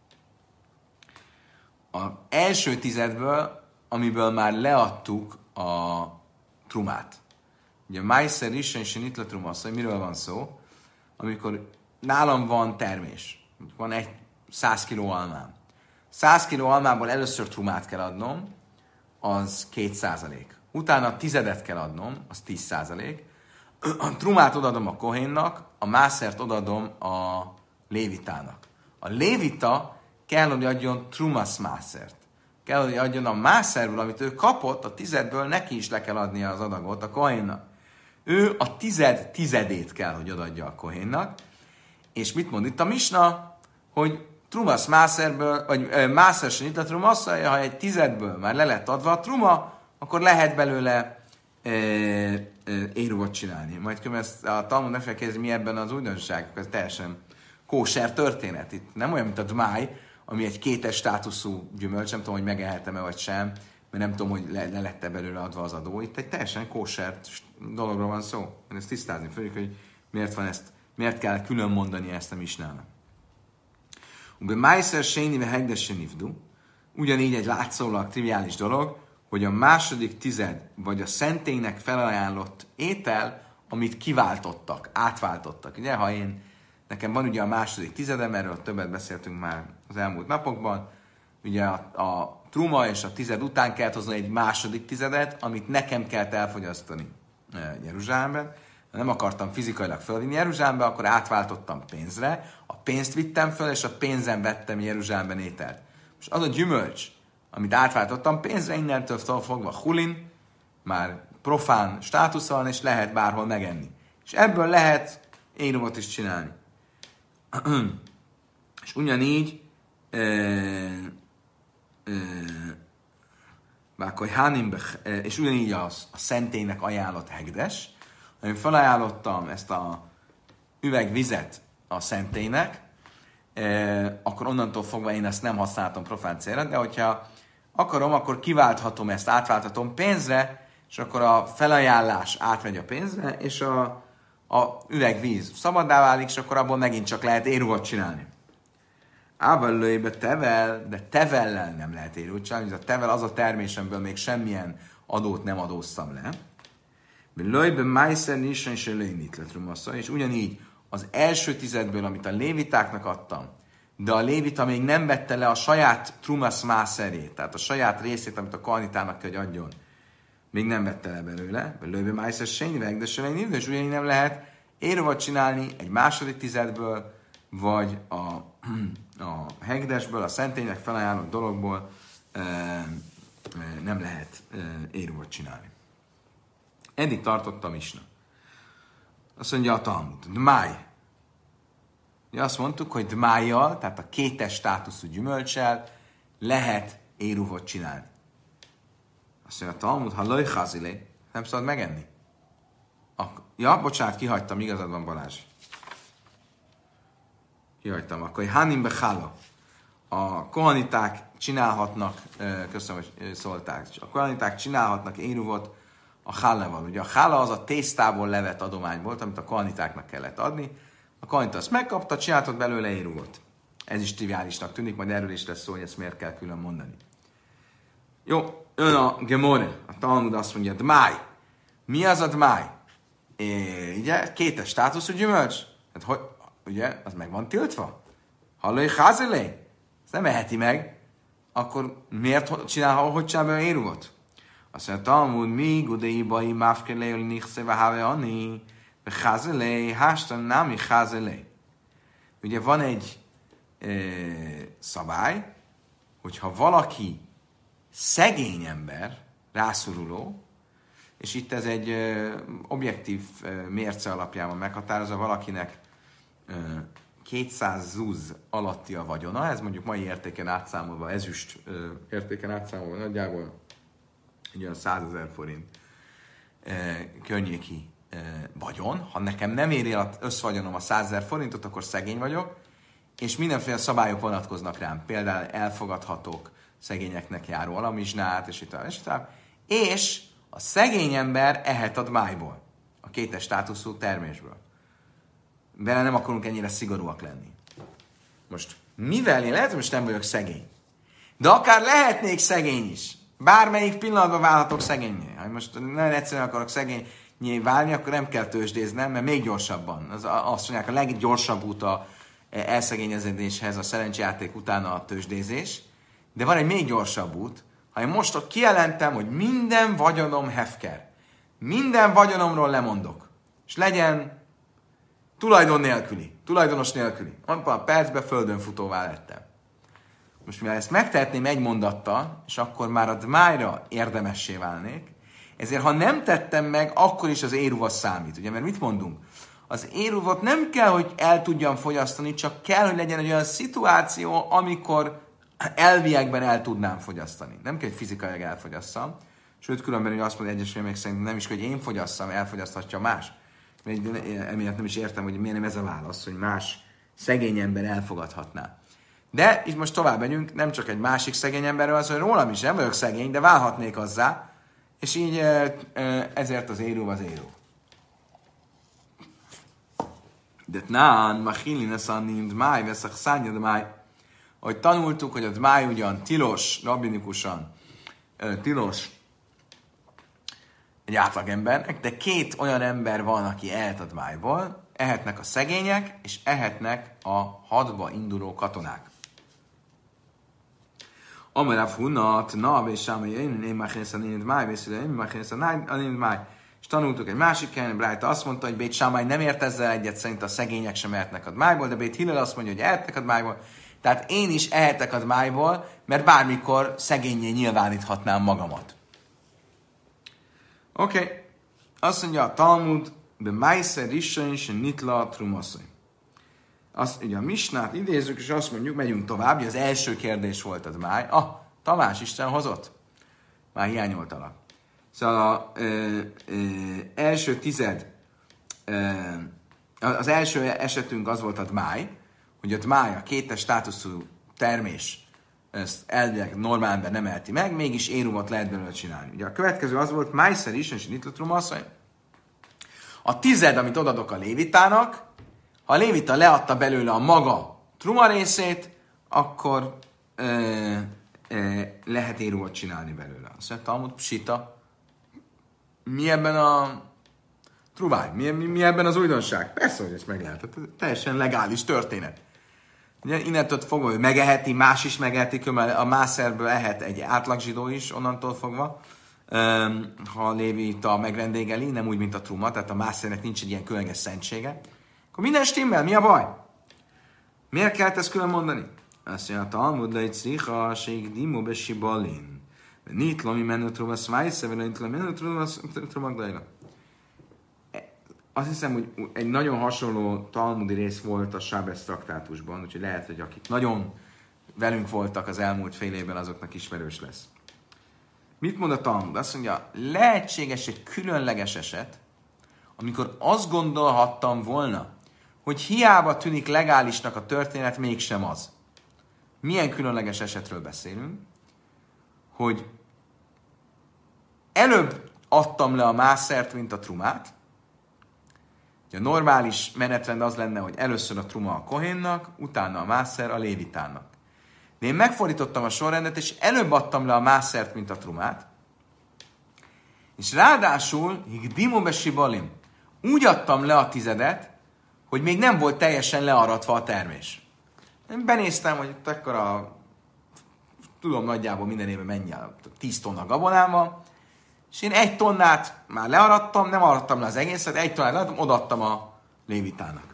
Az első tizedből, amiből már leadtuk a trumát. Ugye májszer is, és nitlatrum asszony, miről van szó? Amikor nálam van termés. Van 100 kg almám. 100 kg almából először trumát kell adnom, az 2%. Utána tizedet kell adnom, az 10%. A trumát odadom a kohénnak, a mászert odadom a lévitának. A lévita kell, hogy adjon trumas mászert. Kell, hogy adjon a mászerből, amit ő kapott, a tizedből neki is le kell adnia az adagot a kohénnak. Ő a tizedét kell, hogy odadja a kohénnak. És mit mond itt a misna? Hogy trumas mászerből, vagy mászert sem itt a trumassza, ha egy tizedből már le lett adva a truma, akkor lehet belőle éruvot csinálni. Majd ezt a Talmud ne felkérdezi, mi ebben az újdonság, ez teljesen kóser történet. Itt nem olyan, mint a dmáj, ami egy kétes státuszú gyümölcs, nem tudom, hogy megehetem-e vagy sem, mert nem tudom, hogy le lett belőle adva az adó. Itt egy teljesen kóser dologról van szó. Én ezt tisztázni fogjuk, hogy miért kell külön mondani ezt a misnának. Ube májszer sénive hegdesen ivdu, ugyanígy egy látszólag triviális dolog, hogy a második tized, vagy a szentélynek felajánlott étel, amit kiváltottak, átváltottak. Ugye, nekem van ugye a második tizedem, erről többet beszéltünk már az elmúlt napokban, ugye a truma és a tized után kellett hozni egy második tizedet, amit nekem kellett elfogyasztani Jeruzsálemben. Ha nem akartam fizikailag fölvinni Jeruzsálembe, akkor átváltottam pénzre, a pénzt vittem föl, és a pénzen vettem Jeruzsálemben ételt. És az a gyümölcs, amit átváltottam pénzre, innentől fogva hulin, már profán státusza van, és lehet bárhol megenni. És ebből lehet éruvot is csinálni. És ugyanígy és ugyanígy a szentélynek ajánlott hegdes, én felajánlottam ezt a üvegvizet a szentélynek, akkor onnantól fogva én ezt nem használtam profán célra, de hogyha akarom, akkor kiválthatom ezt, átválthatom pénzre, és akkor a felajánlás átmegy a pénzre, és a üvegvíz szabaddá válik, és akkor abból megint csak lehet érúvat csinálni. Ábellőjébe tevel, de tevellel nem lehet érút csinálni, a tevel az a termésemből még semmilyen adót nem adóztam le. Lőjbe májszer nissan és lőjnit lett rumaszol, és ugyanígy az első tizedből, amit a lévitáknak adtam, de a lévita még nem vette le a saját trumasz mászerét, tehát a saját részét, amit a koanitának kell, hogy adjon, még nem vette le belőle, lőjbe májszer sényveg, de se lőjnit, és ugyanígy nem lehet érúvat csinálni egy második tizedből, vagy a hegdesből, a szenténynek felajánlott dologból nem lehet érúvat csinálni. Eddig tartott a misna. Azt mondja a Talmud, dmáj. Ugye azt mondtuk, hogy dmájjal, tehát a kétes státuszú gyümölccsel lehet érúvot csinálni. Azt mondja a Talmud, ha lojchazilé, nem szabad megenni. Ja, bocsánat, kihagytam, igazad van Balázs. Kihagytam, akkor egy hanim bechala. A kohaniták csinálhatnak, köszönöm, hogy szólták, a kohaniták csinálhatnak érúvot a háleval. Ugye a hála az a tésztából levett adomány volt, amit a kohanitáknak kellett adni. A kohanita azt megkapta, csináltott belőle érúvot. Ez is triviálisnak tűnik, majd erről is lesz szó, hogy ezt miért kell külön mondani. Jó, ön a Gemore, a Talmud azt mondja, dmáj. Mi az a dmáj? Ugye, kétes státuszú gyümölcs. Hát, hogy, ugye, az meg van tiltva. Hallói házelé. Ezt nem eheti meg. Akkor miért csinál, hogy csinál belőle érúvot? Azt mondja, Talmud, mi gudei bai mafkelé, hogy nichszeve have ani, ve házelé, hástan námi házelé. Ugye van egy szabály, hogyha valaki szegény ember, rászoruló, és itt ez egy objektív mérce alapján van meghatározva, valakinek 200 zuz alatti a vagyona, ez mondjuk mai értéken átszámolva, ezüst értéken átszámolva nagyjából egy olyan 100 000 forint környéki vagyon. Ha nekem nem éri az összvagyonom a 100 000 forintot, akkor szegény vagyok, és mindenféle szabályok vonatkoznak rám. Például elfogadhatok szegényeknek járó alamizsnát, és és a szegény ember ehet a dmájból, a kétes státuszú termésből. Vele nem akarunk ennyire szigorúak lenni. Most, mivel én lehet, hogy most nem vagyok szegény, de akár lehetnék szegény is, bármelyik pillanatban válhatok szegényé. Ha most nagyon egyszerűen akarok szegényé válni, akkor nem kell tőzsdéznem, mert még gyorsabban. Azt mondják, a leggyorsabb út a elszegényeződéshez, a szerencsejáték utána a tőzsdézés, de van egy még gyorsabb út. Ha én most ott kijelentem, hogy minden vagyonom hefker, minden vagyonomról lemondok, és legyen tulajdonos nélküli. Abban a percben földön futóvá lettem. Most mivel ezt megtehetném egy mondattal, és akkor már a dmájra érdemessé válnék, ezért ha nem tettem meg, akkor is az érúva számít. Ugye, mert mit mondunk? Az érúvat nem kell, hogy el tudjam fogyasztani, csak kell, hogy legyen egy olyan szituáció, amikor elviekben el tudnám fogyasztani. Nem kell, hogy fizikailag elfogyasszam. Sőt, különben, hogy azt mondja egyes még szerint nem is, hogy én fogyasszam, elfogyaszthatja más. Emiatt nem is értem, hogy miért nem ez a válasz, hogy más szegény ember elfogadhatná. De itt most tovább megyünk, nem csak egy másik szegény emberről, az, hogy rólam is nem vagyok szegény, de válhatnék azzá, és így ezért az érú az érú. De nán, machilin eszanin dmáj, veszak szárnya dmáj. Ahogy tanultuk, hogy a dmáj ugyan tilos, rabbinikusan tilos egy átlagembernek, de két olyan ember van, aki ehet a dmájból, ehetnek a szegények, és ehetnek a hadba induló katonák. Amarav hunat, na, és sámai, én máchész a nénid máj, vészülő, én máchész a nénid máj. És tanultuk egy másik helyen, Brájta azt mondta, hogy Bét Sámai nem ért ezzel egyet, szerint a szegények sem ehetnek a dmájból, de Bét Hillel azt mondja, hogy ehetnek a dmájból. Tehát én is ehetek a dmájból, mert bármikor szegényé nyilváníthatnám magamat. Oké. Azt mondja a Talmud, de Májszer Rishon és Nitla Trumaszai. Azt ugye a Misnát idézzük, és azt mondjuk, megyünk tovább, az első kérdés volt a dmáj. Tamás Isten hozott. Már hiányoltalak. Szóval első tized, az első esetünk az volt a dmáj, hogy a dmáj, a kétes státuszú termés ezt elvileg normálban nem elti meg, mégis érumot lehet belőle csinálni. Ugye a következő az volt, májszer is, és itt a truma asszony. A 10, amit odadok a lévitának, ha a lévita leadta belőle a maga truma részét, akkor lehet érumot csinálni belőle. Azt mondja, Talmud psita. Mi ebben a truváj? Mi ebben az újdonság? Persze, hogy ezt meg lehet. Teljesen legális történet. Ugye, innentől fogva, hogy megeheti, más is megeheti, a mászerből ehet egy átlagzsidó is onnantól fogva, ha a lévita megrendégeli, nem úgy, mint a truma, tehát a mászernek nincs egy ilyen különleges szentsége. Akkor minden stimmel, mi a baj? Miért kellett ezt külön mondani? Azt mondja, a Talmud lejt szriha, ség dimo besibalin. Nit lomi menő truma szmájsze, vagy nit lomi menő truma gdajla. Azt hiszem, hogy egy nagyon hasonló talmudi rész volt a Sábesz traktátusban, úgyhogy lehet, hogy akik nagyon velünk voltak az elmúlt fél évben, azoknak ismerős lesz. Mit mond a Talmud? Azt mondja, lehetséges egy különleges eset, amikor azt gondolhattam volna, hogy hiába tűnik legálisnak a történet, mégsem az. Milyen különleges esetről beszélünk? Hogy előbb adtam le a mászert, mint a trumát. A normális menetrend az lenne, hogy először a truma a kohénnak, utána a mászer a lévitának. De én megfordítottam a sorrendet, és előbb adtam le a mászert, mint a trumát. És ráadásul, higdimo besibalim, úgy adtam le a 10, hogy még nem volt teljesen learatva a termés. Én benéztem, hogy ekkora, tudom nagyjából minden évben mennyi a 10 tonna gabonám van, és én 1 tonnát már learattam, nem arattam le az egészet, 1 tonnát learattam, odaadtam a lévitának.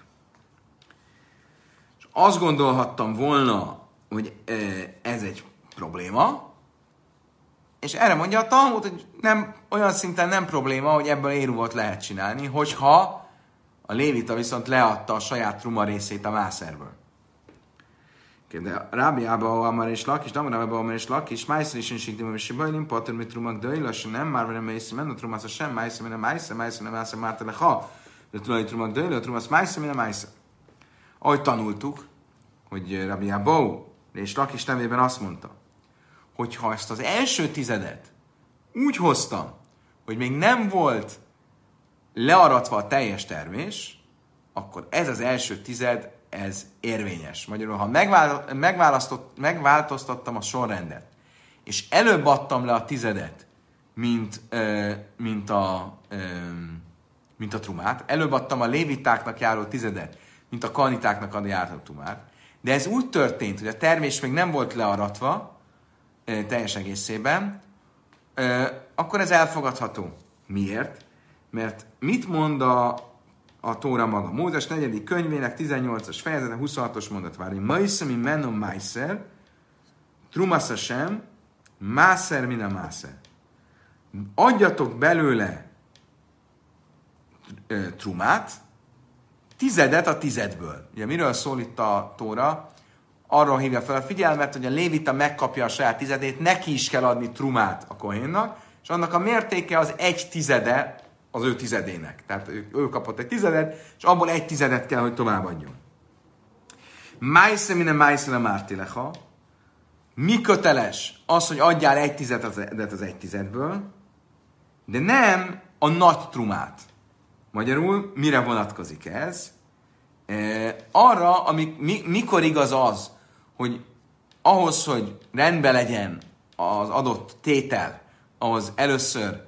És azt gondolhattam volna, hogy ez egy probléma, és erre mondja a Talmud, hogy nem, olyan szinten nem probléma, hogy ebből éruvot lehet csinálni, hogyha a lévita viszont leadta a saját truma részét a mászerből. De Rábi Ába Amar és Lakis, Damar Ába Amar és Lakis, Májszer is insikdim, és Bajlim, Pater mit trumak döjla, se nem, már nem mészem, nem trumasz a sem, Májszer, nem Májszer, Májszer, nem Májszer, Mártele, ha, de tulaj trumak döjla, trumasz Májszer, nem Májszer. Ahogy tanultuk, hogy Rábi Ába és Lakis nevében azt mondta, hogy ha ezt az első 10 úgy hoztam, hogy még nem volt learatva a teljes termés, akkor ez az első 10 ez érvényes. Magyarul, ha megváltoztattam a sorrendet, és előbb adtam le a 10, mint a trumát, előbb adtam a lévitáknak járó 10, mint a kanitáknak járó trumát, de ez úgy történt, hogy a termés még nem volt learatva teljes egészében, akkor ez elfogadható. Miért? Mert mit mond a Tóra maga? Mózes 4. könyvének 18-as fejezete, 26-os mondat várja. Maiszemi menom májszer, trumassa sem, mászer min a mászer. Adjatok belőle trumát, 10 a 10-ből. Ugye miről szól itt a Tóra? Arról hívja fel a figyelmet, hogy a lévita megkapja a saját 10, neki is kell adni trumát a kohénnak, és annak a mértéke az 1/10 az ő 10. Tehát ő kapott egy 10, és abból 1/10 kell, hogy továbbadjon. Májsze mine májsze mártileha. Mi köteles? Az, hogy adjál 1/10 az 1/10-ből, de nem a nagy trumát. Magyarul mire vonatkozik ez? Arra, mikor igaz az, hogy ahhoz, hogy rendben legyen az adott tétel, ahhoz először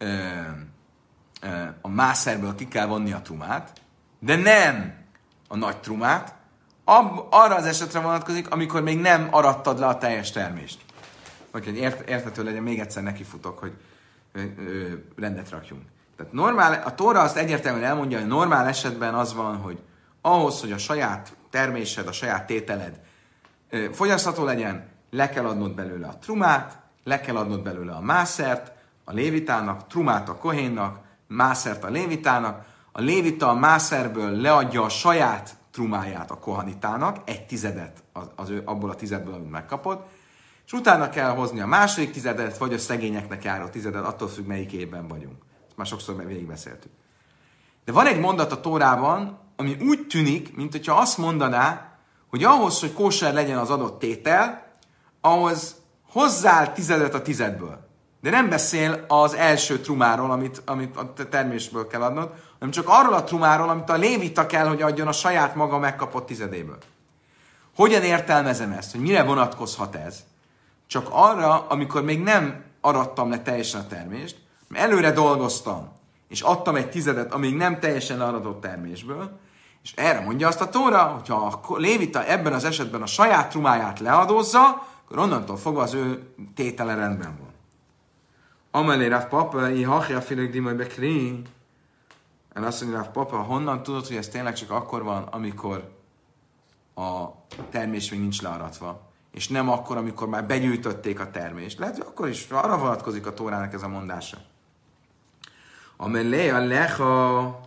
a mászerből ki kell vonni a trumát, de nem a nagy trumát, arra az esetre vonatkozik, amikor még nem arattad le a teljes termést. Hogy érthető legyen, még egyszer nekifutok, hogy rendet rakjunk. Tehát normál, a Tóra azt egyértelműen elmondja, hogy normál esetben az van, hogy ahhoz, hogy a saját termésed, a saját tételed fogyasztható legyen, le kell adnod belőle a trumát, le kell adnod belőle a mászert, a lévitának, trumát a kohénnak, mászert a lévitának, a lévita a mászerből leadja a saját trumáját a kohanitának, 1/10 abból a 10-ből, amit megkapod, és utána kell hozni a második 10, vagy a szegényeknek járó 10, attól függ, melyik évben vagyunk. Ezt már sokszor végigbeszéltük. De van egy mondat a Tórában, ami úgy tűnik, mint hogyha azt mondaná, hogy ahhoz, hogy kóser legyen az adott tétel, ahhoz hozzál tizedet a tizedből. De nem beszél az első trumáról, amit a termésből kell adnod, hanem csak arról a trumáról, amit a lévita kell, hogy adjon a saját maga megkapott tizedéből. Hogyan értelmezem ezt? Hogy mire vonatkozhat ez? Csak arra, amikor még nem arattam le teljesen a termést, előre dolgoztam, és adtam egy tizedet, amíg nem teljesen learatott termésből, és erre mondja azt a Tóra, hogyha a lévita ebben az esetben a saját trumáját leadózza, akkor onnantól fogva az ő tétele rendben van. Amelé Rav Papa, ihachja filek dimaj bekri. Azt mondja Rav Papa, honnan tudod, hogy ez tényleg csak akkor van, amikor a termés még nincs learatva, és nem akkor, amikor már begyűjtötték a termést. Lehet, hogy akkor is arra vonatkozik a Tórának ez a mondása. Amelé a lecha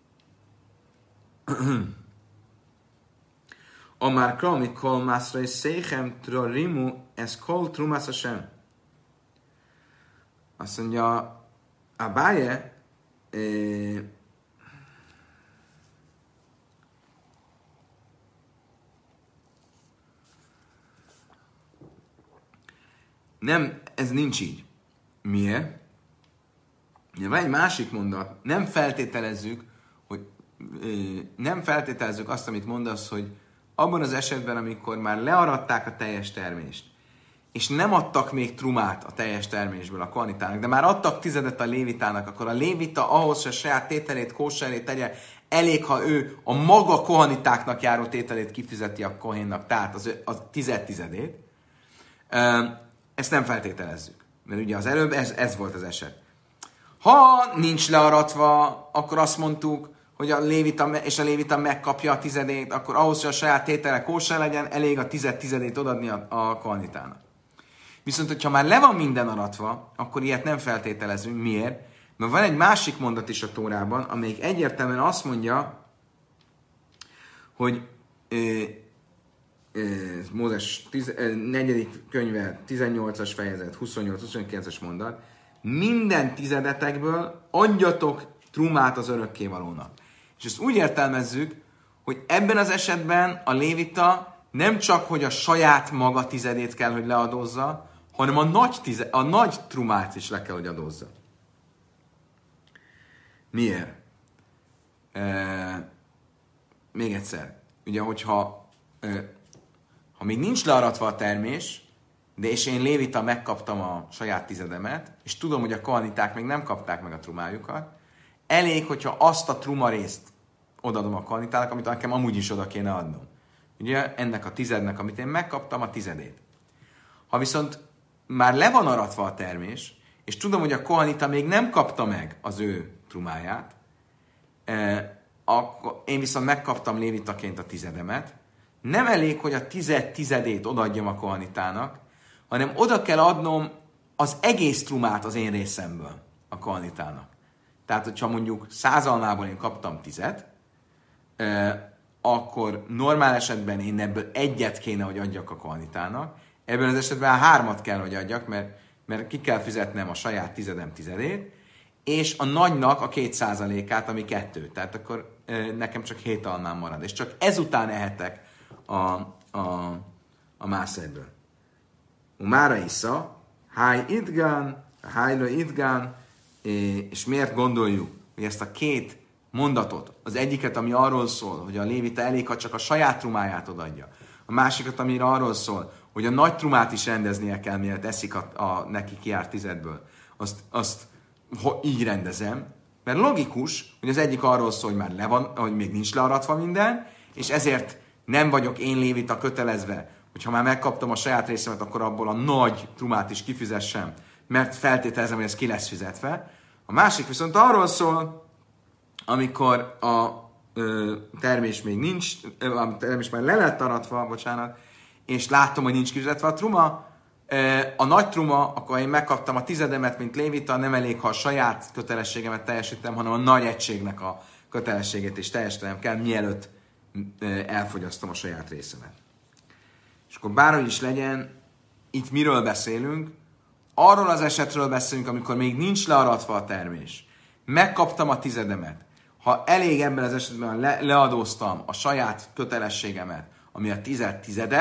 Amár krami kol mászrai széchem trorimu ez kol trumász Hashem. Azt mondja, Abáje nem, ez nincs így. Miért? Van egy másik mondat, nem feltételezzük azt, amit mondasz, hogy abban az esetben, amikor már learadták a teljes termést, és nem adtak még trumát a teljes termésből a kohanitának, de már adtak tizedet a lévitának, akkor a lévita ahhoz, hogy a saját tételét kóserré tegye, elég, ha ő a maga kohanitáknak járó tételét kifizeti a kohénnak, tehát a tizedét. Ezt nem feltételezzük, mert ugye az előbb ez volt az eset. Ha nincs learatva, akkor azt mondtuk, hogy a lévita megkapja a tizedét, akkor ahhoz, hogy a saját tétele kóser legyen, elég a tizedét odaadni a kohanitának. Viszont, hogyha már le van minden aratva, akkor ilyet nem feltételezünk. Miért? Mert van egy másik mondat is a Tórában, amelyik egyértelműen azt mondja, hogy Mózes 4. könyve, 18-as fejezet, 28-29-es mondat, minden tizedetekből adjatok trumát az örökkévalónak. És ezt úgy értelmezzük, hogy ebben az esetben a lévita nem csak, hogy a saját maga tizedét kell, hogy leadózza, hanem a nagy trumát is le kell, hogy adózza. Miért? Még egyszer. Ugye, hogyha ha még nincs learatva a termés, de és én lévita megkaptam a saját tizedemet, és tudom, hogy a kohaniták még nem kapták meg a trumájukat, elég, hogyha azt a truma részt odaadom a kohanitának, amit nekem amúgy is oda kéne adnom. Ugye ennek a tizednek, amit én megkaptam, a tizedét. Ha viszont már le van aratva a termés, és tudom, hogy a kohanita még nem kapta meg az ő trumáját, akkor én viszont megkaptam lévitaként a tizedemet, nem elég, hogy a tizedét odaadjam a kohanitának, hanem oda kell adnom az egész trumát az én részemből a kohanitának. Tehát, hogyha mondjuk 100 almából én kaptam 10, akkor normál esetben én ebből egyet kéne, hogy adjak a kohanitának. Ebben az esetben 3 kell, hogy adjak, mert ki kell fizetnem a saját tizedét, és a nagynak a 2%-át, ami 2. Tehát akkor nekem csak 7 almám marad. És csak ezután ehetek a mászerből. Mára issza, háj idgán, hájra idgán, és miért gondoljuk, hogy ezt a két mondatot, az egyiket, ami arról szól, hogy a lévita elég, ha csak a saját trumáját odaadja, a másikat, amire arról szól, hogy a nagy trumát is rendeznie kell, mielőtt eszik a neki kiárt tizedből, azt így rendezem, mert logikus, hogy az egyik arról szól, hogy már le van, hogy még nincs learatva minden, és ezért nem vagyok én lévita kötelezve, hogy ha már megkaptam a saját részemet, akkor abból a nagy trumát is kifizessem, mert feltételezem, hogy ez ki lesz fizetve. A másik viszont arról szól, amikor a termés még nincs, a termés már le lett aratva, bocsánat, és látom, hogy nincs kifizetve a truma, a nagy truma, akkor én megkaptam a tizedemet, mint lévita, nem elég, ha a saját kötelességemet teljesítem, hanem a nagy egységnek a kötelességét is teljesítenem kell, mielőtt elfogyasztom a saját részemet. És akkor bárhogy is legyen, itt miről beszélünk? Arról az esetről beszélünk, amikor még nincs learatva a termés. Megkaptam a tizedemet. Ha elég ebben az esetben leadóztam a saját kötelességemet, ami a tizede,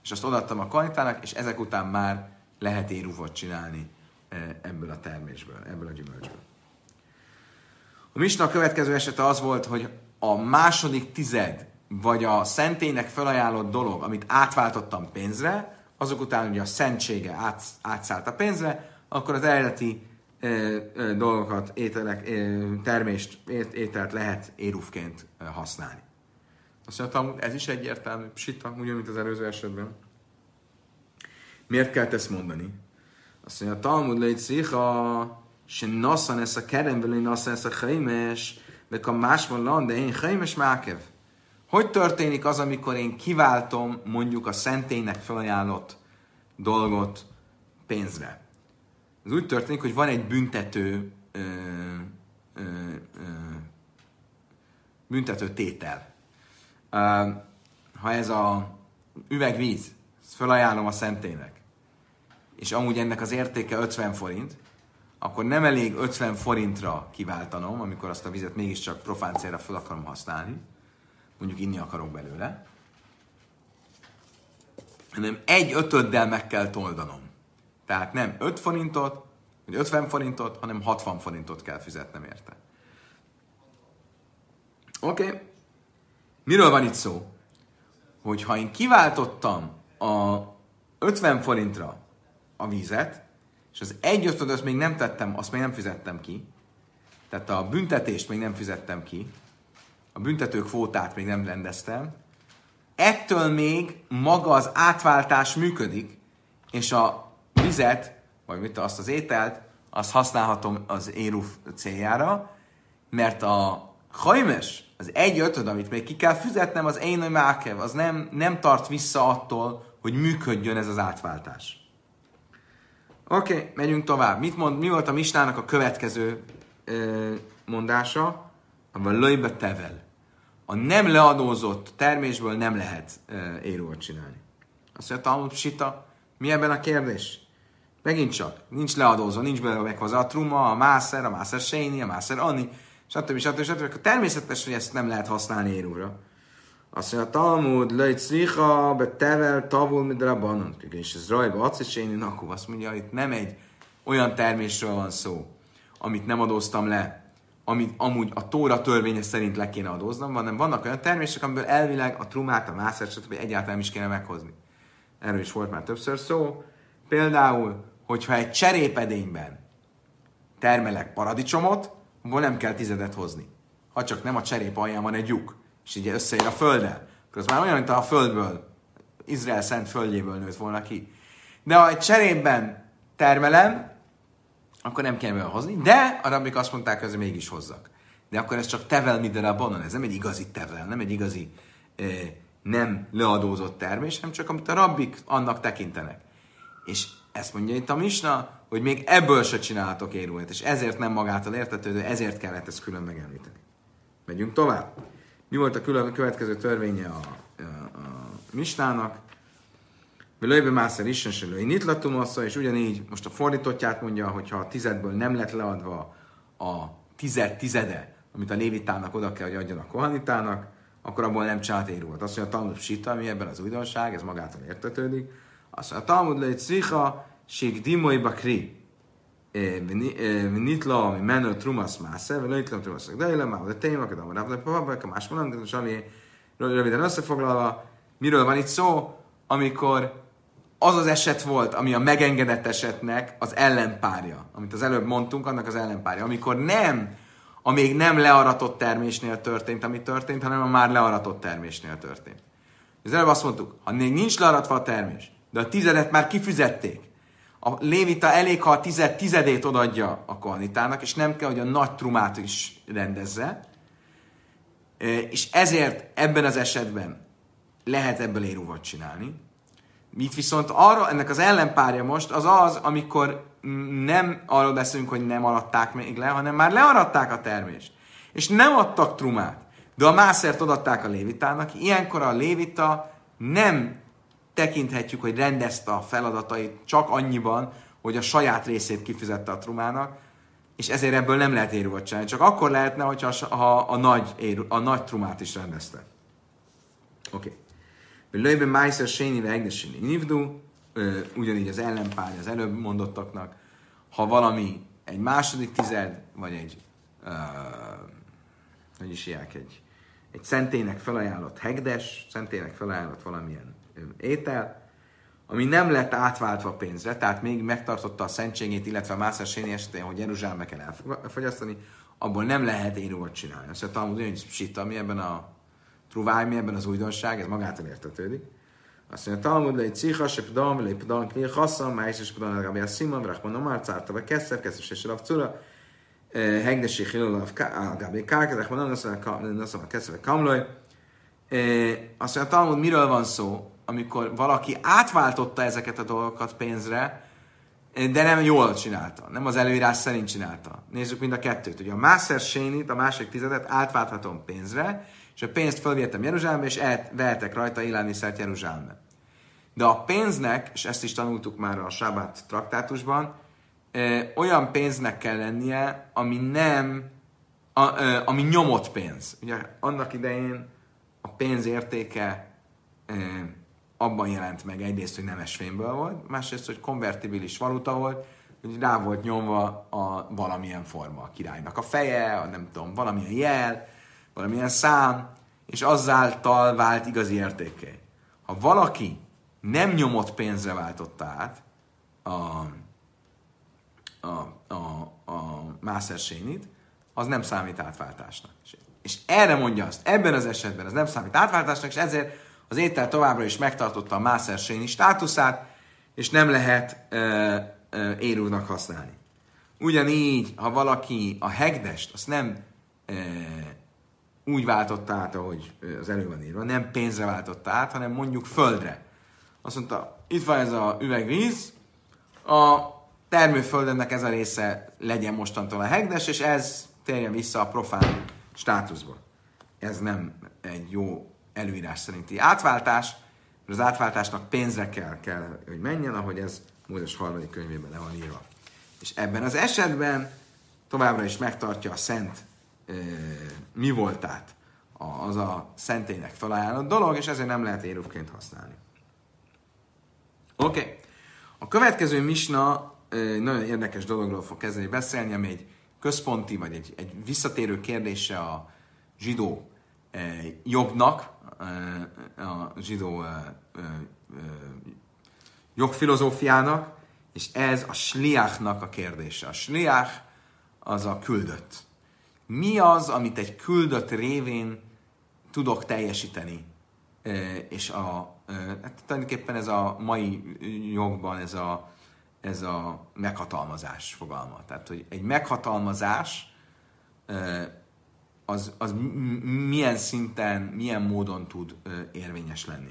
és azt odaadtam a kohánitának, és ezek után már lehet éruvot csinálni ebből a termésből, ebből a gyümölcsből. A misna következő esete az volt, hogy a második tized, vagy a szentélynek felajánlott dolog, amit átváltottam pénzre, azok után ugye a szentsége átszállt a pénzre, akkor az eredeti dolgokat, termést, ételt lehet éruvként használni. Azt mondtam, ez is egyértelmű, psita, ugyan, mint az előző esetben. Miért kell ezt mondani? Azt mondja, a Talmud lejt szíha, se nasszan ez a kerem, vele nasszan ez a chaimes, de a másban lan, de én chaimes mákev. Hogy történik az, amikor én kiváltom mondjuk a szentélynek felajánlott dolgot pénzre? Ez úgy történik, hogy van egy büntető tétel. Ha ez a üvegvíz, ezt felajánlom a szentélynek, és amúgy ennek az értéke 50 forint, akkor nem elég 50 forintra kiváltanom, amikor azt a vizet mégiscsak profán célra fel akarom használni, mondjuk inni akarok belőle, hanem 1/5-del meg kell toldanom. Tehát nem 5 forintot, vagy 50 forintot, hanem 60 forintot kell fizetnem érte. Oké. Miről van itt szó? Hogy ha én kiváltottam a 50 forintra a vízet, és az 1/5-öt azt még nem tettem, azt még nem fizettem ki, tehát a büntetést még nem fizettem ki, a büntető kvótát még nem rendeztem, ettől még maga az átváltás működik, és a vizet, vagy azt az ételt, azt használhatom az éruv céljára, mert a chaimes, az 1/5, amit még ki kell fizetnem, az én mákev, az nem tart vissza attól, hogy működjön ez az átváltás. Oké, megyünk tovább. Mi volt a misnának a következő mondása? A löjbe tevel. A nem leadózott termésből nem lehet érúvat csinálni. Azt mondja, Talmud psita, mi ebben a kérdés? Megint csak, nincs leadózva, nincs belőle meghozzá a truma, a mászer séni, a mászer anni, stb. Természetes, hogy ezt nem lehet használni érúra. Azt mondja, Talmud, löjt szriha, betevel, tavul, midra banon. És ez rajba, aciséni, nakú. Azt mondja, itt nem egy olyan termésről van szó, amit nem adóztam le, amit amúgy a Tóra törvénye szerint le kéne adóznom, hanem vannak olyan termések, amiből elvileg a trumát, a mászert, stb. Egyáltalán is kéne meghozni. Erről is volt már többször szó. Például, hogyha egy cserépedényben termelek paradicsomot, abból nem kell 10 hozni. Ha csak nem a cserép alján van egy lyuk, és így összeér a földdel, akkor az már olyan, mint a földből, Izrael szent földjéből nőtt volna ki. De ha egy cserépben termelem, akkor nem kell belőle hozni, de a rabbik azt mondták, hogy mégis hozzak. De akkor ez csak tevel midere bonon, ez nem egy igazi tevel, nem egy igazi nem leadózott termés, hanem csak amit a rabbik annak tekintenek. És ezt mondja itt a misna, hogy még ebből se csinálhatok érújat, és ezért nem magától értetődő, ezért kellett ezt külön megemlíteni. Megyünk tovább. Mi volt a következő törvénye a misnának? Lőjbe mászer isen se lőj nitlatumassa, és ugyanígy most a fordítottját mondja, hogyha a 10-ből nem lett leadva a 10/10, amit a lévitának oda kell, hogy adjon a kohanitának, akkor abból nem csinált érúvat. Azt mondja, a Talmud psita, ami ebben az újdonság, ez magától értetődik. Azt mondja, a Talmud lejt szriha, ség dimoi bakri, nitla, ami menő trumasz mászer, vagy nitla trumasz de élem, már a téma, hogy a más mondom, és ami röviden összefoglalva, miről van itt szó, amikor az az eset volt, ami a megengedett esetnek az ellenpárja, amit az előbb mondtunk, annak az ellenpárja, amikor nem a még nem learatott termésnél történt, ami történt, hanem a már learatott termésnél történt. Az előbb azt mondtuk, ha még nincs learatva a termés, de a 10 már kifizették, a lévita elég, ha a 10/10 odaadja a kohanitának, és nem kell, hogy a nagy trumát is rendezze, és ezért ebben az esetben lehet ebből érúvat csinálni. Itt viszont arra, ennek az ellenpárja most az, amikor nem arról beszélünk, hogy nem aratták még le, hanem már learatták a termést. És nem adtak trumát, de a mászert odaadták a lévitának. Ilyenkor a lévita nem tekinthetjük, hogy rendezte a feladatait csak annyiban, hogy a saját részét kifizette a trumának, és ezért ebből nem lehet érúvat csinálni. Csak akkor lehetne, hogyha a nagy trumát is rendezte. Oké. Lőjben májszer sénivel egdesini nivdu, ugyanígy az ellenpárja az előbb mondottaknak, ha valami egy második tized, vagy egy hogy is hívják, egy szentélynek felajánlott hegdes, szentélynek felajánlott valamilyen étel, ami nem lett átváltva pénzre, tehát még megtartotta a szentségét, illetve a mászás séni esetén, hogy Jeruzsálembe kell elfogyasztani, abból nem lehet érúvat csinálni. Azt mondja, Talmud, hogy sita, mi ebben a truváj, mi ebben az újdonság, ez magától értetődik. Azt mondja, Talmud, egy cicha, se pdam, le pdam, kli, chasszam, májsz, és pdam, legalább a szimam, rachman, omar, cárta, vagy keszebb, se selav cura, hegdesi, hilolav, gábé, kárka, rachman, naszam, a keszebb, kamloj. Azt mondja, Talmud, miről van szó, amikor valaki átváltotta ezeket a dolgokat pénzre, de nem jól csinálta, nem az előírás szerint csinálta. Nézzük mind a kettőt. Ugye a Máser Sénit, a másik tizedet átválthatom pénzre, és a pénzt fölvihettem Jeruzsálembe, és vehetek rajta élelmiszert Jeruzsálembe. De a pénznek, és ezt is tanultuk már a Sábát traktátusban, olyan pénznek kell lennie, ami nem, ami nyomott pénz. Ugye annak idején a pénz értéke abban jelent meg egyrészt, hogy nemesfémből volt, másrészt, hogy konvertibilis valuta volt, hogy rá volt nyomva a valamilyen forma, a királynak a feje, a nem tudom, valamilyen jel, valamilyen szám, és azáltal vált igazi értéké. Ha valaki nem nyomott pénzre váltotta át a Máser Sénit, az nem számít átváltásnak. És erre mondja azt, ebben az esetben ez nem számít átváltásnak, és ezért az étel továbbra is megtartotta a Máser Séni státuszát, és nem lehet érúvnak használni. Ugyanígy, ha valaki a hegdest, azt nem úgy váltotta át, ahogy az elő van írva, nem pénzre váltotta át, hanem mondjuk földre. Azt mondta, itt van ez a üvegvíz, a termőföldönnek ez a része legyen mostantól a hegdes, és ez térjen vissza a profán státuszba. Ez nem egy jó előírás szerinti átváltás, mert az átváltásnak pénzre kell, hogy menjen, ahogy ez Mózes 3. könyvében le van írva. És ebben az esetben továbbra is megtartja a szent mi voltát, az a szentélynek felajánlott dolog, és ezért nem lehet érúvként használni. Oké. A következő misna nagyon érdekes dologról fog kezdeni beszélni, ami egy központi, vagy egy visszatérő kérdése a zsidó jognak, a zsidó jogfilozófiának, és ez a sliachnak a kérdése. A sliach az a küldött. Mi az, amit egy küldött révén tudok teljesíteni? És hát tulajdonképpen ez a mai jogban ez a meghatalmazás fogalma. Tehát, hogy egy meghatalmazás az milyen szinten, milyen módon tud érvényes lenni.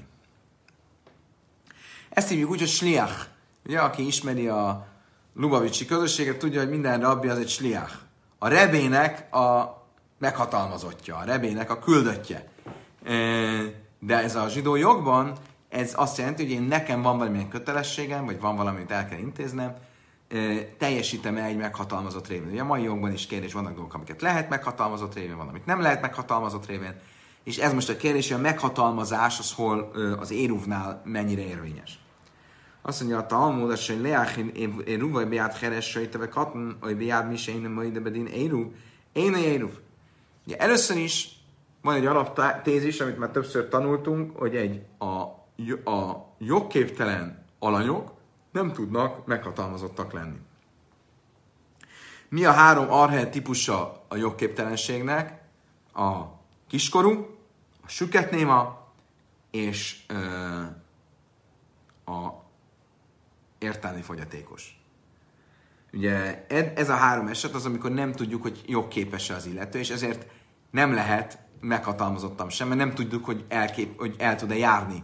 Ezt hívjuk úgy, hogy sliach. Ugye, aki ismeri a lubavicsi közösséget, tudja, hogy minden rabbi az egy sliach. A rebének a meghatalmazottja, a rebének a küldöttje. De ez a zsidó jogban, ez azt jelenti, hogy nekem van valamilyen kötelességem, vagy van valami, amit el kell intéznem, teljesítem-e egy meghatalmazott révén. Ugye a mai jogban is kérdés, vannak dolgok, amiket lehet meghatalmazott révén, van, amit nem lehet meghatalmazott révén. És ez most a kérdés, hogy a meghatalmazás az hol az éruvnál mennyire érvényes. Azt mondja a Talmud, hogy leáchin éruv, vagy beád heres, sejteve katn, vagy beád mi se én nem ide bedin éruv, én a éruv. Ugye először is van egy alaptézis, amit már többször tanultunk, hogy a jogképtelen alanyok nem tudnak meghatalmazottak lenni. Mi a 3 arché típusa a jogképtelenségnek? A kiskorú, a süketnéma és a értelmi fogyatékos. Ugye ez a 3 eset az, amikor nem tudjuk, hogy jogképes-e az illető, és ezért nem lehet meghatalmazottam sem, mert nem tudjuk, hogy el tud-e járni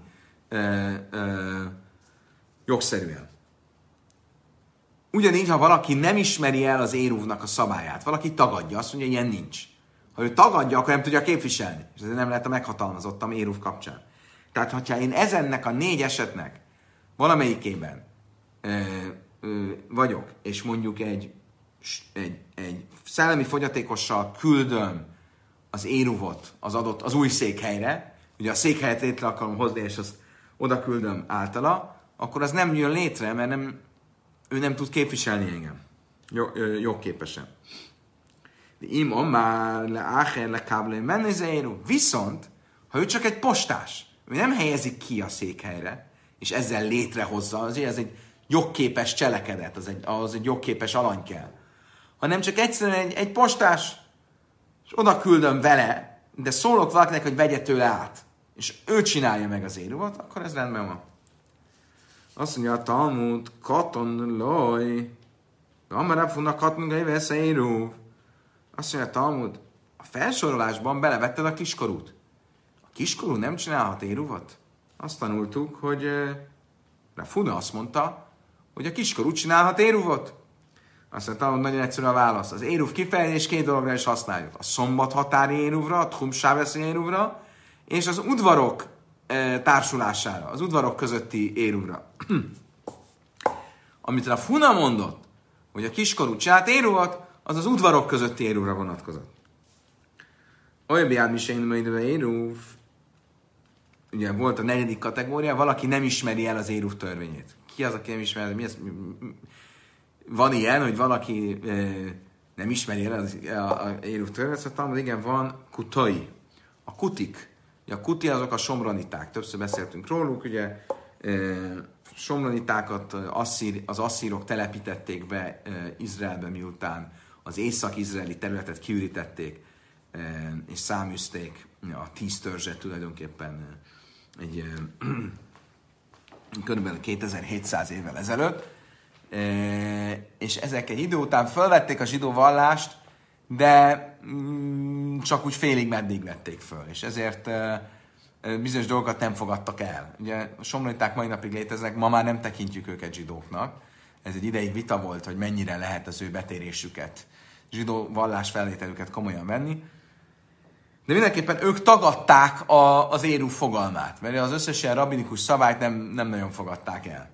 jogszerűen. Ugyanígy, ha valaki nem ismeri el az éruvnak a szabályát, valaki tagadja, azt mondja, ilyen nincs. Ha ő tagadja, akkor nem tudja képviselni, és ezért nem lehet a meghatalmazottam éruv kapcsán. Tehát, hogyha én ezennek a 4 esetnek valamelyikében vagyok, és mondjuk egy szellemi fogyatékossal küldöm az éruvot az új székhelyre, ugye a székhelyet létre akarom hozni, és azt oda küldöm általa, akkor az nem jön létre, mert ő nem tud képviselni engem jogképesen. Im már le áher le káblé mennézéru. Viszont, ha ő csak egy postás, ő nem helyezik ki a székhelyre, és ezzel létrehozza, azért ez egy jogképes cselekedet, az egy jogképes alany kell. Hanem csak egyszerűen egy postás, és oda küldöm vele, de szólok valakinek, hogy vegye tőle át, és ő csinálja meg az éruvot, akkor ez rendben van. Azt mondja a Talmud, katon loj, amarab funnak katon gajvesz a éruv. Azt mondja a Talmud, a felsorolásban belevetted a kiskorút. A kiskorú nem csinálhat éruvot? Azt tanultuk, hogy Rafuna azt mondta, hogy a kiskorú csinálhat éruvot. Azt mondta, hogy nagyon egyszerű a válasz. Az éruv kifejezés 2 dologra is használjuk. A szombathatári éruvra, a tchumsáveszi éruvra, és az udvarok társulására, az udvarok közötti éruvra. Amit Rafuna mondott, hogy a kiskorú csinált éruvot, az az udvarok közötti éruvra vonatkozott. Olyan biád mi se éruv. Ugye volt a 4. kategória, valaki nem ismeri el az éruv törvényét. Ki az, aki nem ismeri? Mi ez? Van ilyen, hogy valaki nem ismeri el az éruv törvényét, szóval igen, van kutai. A kutik. Ugye a kuti azok a somroniták. Többször beszéltünk róluk, ugye somronitákat az asszírok telepítették be Izraelbe, miután az észak-izraeli területet kiürítették, és száműzték a 10 törzset tulajdonképpen körülbelül 2700 évvel ezelőtt, és ezek egy idő után felvették a zsidó vallást, de csak úgy félig meddig vették föl, és ezért bizonyos dolgokat nem fogadtak el. Ugye a somloniták mai napig léteznek, ma már nem tekintjük őket zsidóknak. Ez egy ideig vita volt, hogy mennyire lehet az ő betérésüket, zsidó vallás felvételüket komolyan venni. De mindenképpen ők tagadták az éruv fogalmát, mert az összes ilyen rabbinikus szabályt nem nagyon fogadták el.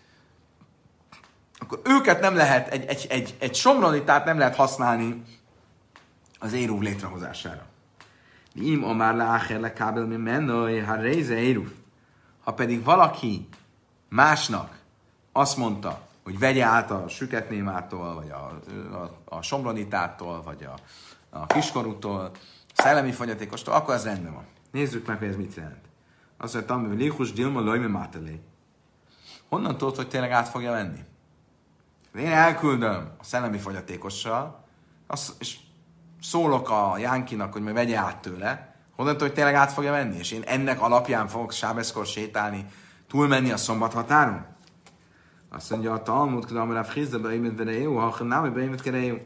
Akkor őket nem lehet, egy somronitát nem lehet használni az éruv létrehozására. Im a már leáher le kábel mi menoj, ha réze éruv. Ha pedig valaki másnak azt mondta, hogy vegye át a süketnémától, vagy a somronitától, vagy a kiskorútól, szellemi fogyatékostól, akkor ez rendben van. Nézzük meg, hogy ez mit jelent. Azt mondja, hogy lichus dilma lojme mátelé. Honnan tudod, hogy tényleg át fogja venni? Én elküldöm a szellemi fogyatékossal, és szólok a Jánkinak, hogy majd vegye át tőle, honnan tudod, hogy tényleg át fogja venni? És én ennek alapján fogok sábeszkor sétálni, túlmenni a szombathatáron? Azt mondja a Talmud, hogy Rav Chizda beimit verejó, ha nem beimit kerejó.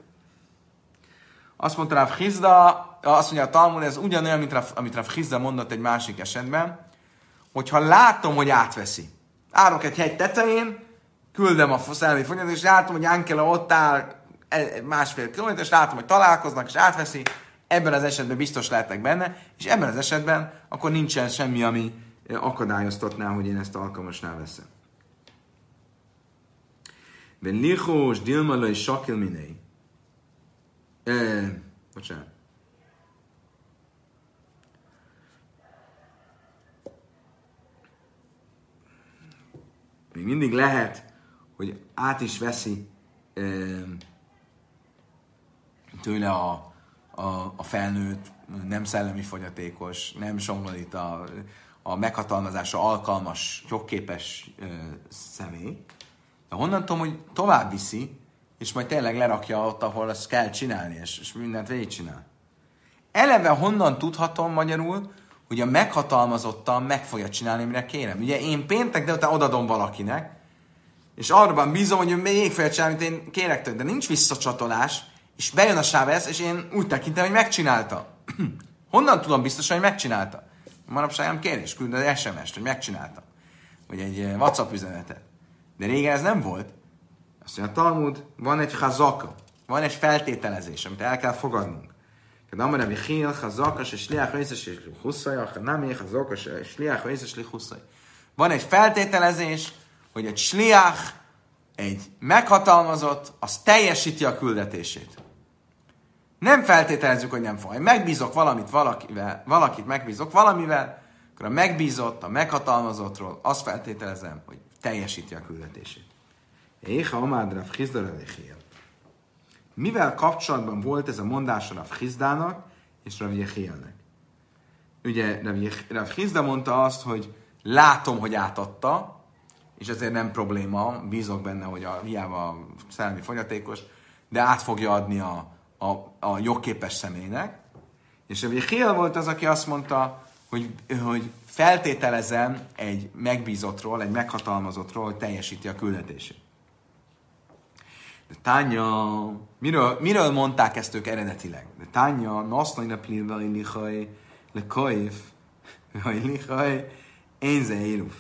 Azt mondta Rav Chizda, azt mondja a Talmud, ez ugyanolyan, amit Rav Chizda mondott egy másik esetben, hogyha látom, hogy átveszi. Állok egy hegy tetején, küldem a szellemi fogyatékot, és látom, hogy Ánkela ott áll 1,5 kilométer, és látom, hogy találkoznak, és átveszi. Ebben az esetben biztos lehetek benne, és ebben az esetben akkor nincsen semmi, ami akadályoztatná, hogy én ezt alkalmasná veszem. Ben lichos dilmalai sakil minei. Bocsánat. Még mindig lehet, hogy át is veszi tőle a felnőtt, nem szellemi fogyatékos, nem somlonít a meghatalmazásra alkalmas, jogképes személy. De honnan tudom, hogy tovább viszi, és majd tényleg lerakja ott, ahol azt kell csinálni, és mindent végigcsinál. Eleve honnan tudhatom magyarul, hogy a meghatalmazottan meg fogja csinálni, mire kérem. Ugye én péntek délután odadom valakinek, és arban bízom, hogy ő még fogja csinálni, amit én kérek tőle, de nincs visszacsatolás, és bejön a sávesz, és én úgy tekintem, hogy megcsinálta. Honnan tudom biztosan, hogy megcsinálta? Manapság nem kérés, küld egy SMS-t, hogy megcsinálta. Vagy egy WhatsApp üzenetet. De régen ez nem volt. Azt mondja, a Talmud, van egy chazaka, van egy feltételezés, amit el kell fogadnunk. Amara Michiel, chazaka, se sliach részes és huszaj, nem chazaka, se sliach részes és huszaj. Van egy feltételezés, hogy egy sliach, egy meghatalmazott, az teljesíti a küldetését. Nem feltételezzük, hogy nem fog. Megbízok valakit megbízok valamivel, akkor a megbízott, a meghatalmazottról azt feltételezem, hogy teljesíti a küldetését. Éha Amád Rav Chizda Rav Jehiel. Mivel kapcsolatban volt ez a mondás Rav Chizdának és Rav Jehielnek? Ugye Rav Chizda mondta azt, hogy látom, hogy átadta, és ezért nem probléma, bízok benne, hogy hiába a szellemi fogyatékos, de át fogja adni a jogképes személynek. És Rav Jehiel volt az, aki azt mondta, hogy feltételezem egy megbízottról, egy meghatalmazottról, hogy teljesíti a küldetését. De Tánya, miről mondták ezt ők eredetileg? De Tánya, nasznaina plilva illichaj, le kaif, illichaj, énze éruf.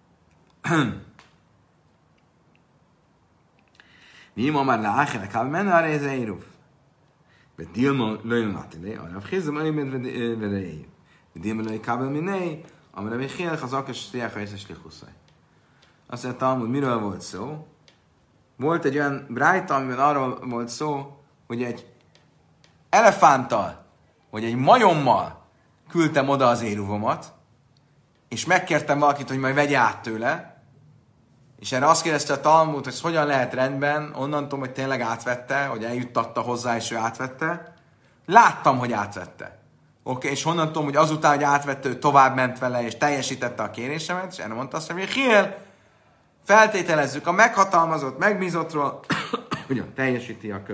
Nima már leáchele kál menne arra énze éruf. De Dilma lőjön látni, arra frizem elében vedejé. De Dilma lőjön kábel miné, amire még hélek az akas stiáka és a slichuszaj. Azt mondja, Talmud, miről volt szó? Volt egy olyan brájta, amiben arról volt szó, hogy egy elefánttal, vagy egy majommal küldtem oda az éruvomat, és megkértem valakit, hogy majd vegye át tőle, és erre azt kérdezte a Talmud, hogy hogyan lehet rendben, onnantól, hogy tényleg átvette, hogy eljuttatta hozzá, és ő átvette. Láttam, hogy átvette. Oké, és honnan tudom, hogy azután, hogy átvette, ő tovább ment vele, és teljesítette a kérésemet, és erre mondta azt, hogy Hiel, feltételezzük a meghatalmazott, megbízottról, hogy teljesíti a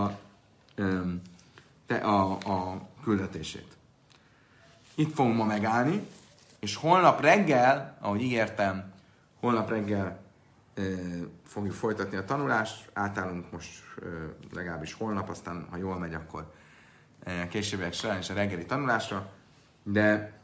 küldetését. Itt fogunk ma megállni, és holnap reggel, ahogy ígértem, holnap reggel fogjuk folytatni a tanulást, átállunk most legalábbis holnap, aztán ha jól megy, akkor későbbiek során is a reggeli tanulásra, de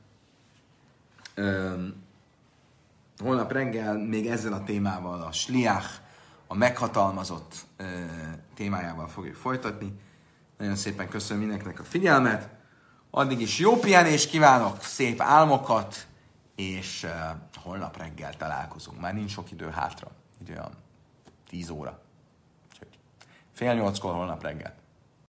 holnap reggel még ezzel a témával, a sliach, a meghatalmazott témájával fogjuk folytatni. Nagyon szépen köszönöm mindenkinek a figyelmet, addig is jó pihenést kívánok, szép álmokat, és holnap reggel találkozunk. Már nincs sok idő hátra, így olyan 10 óra. Úgyhogy 7:30 holnap reggel.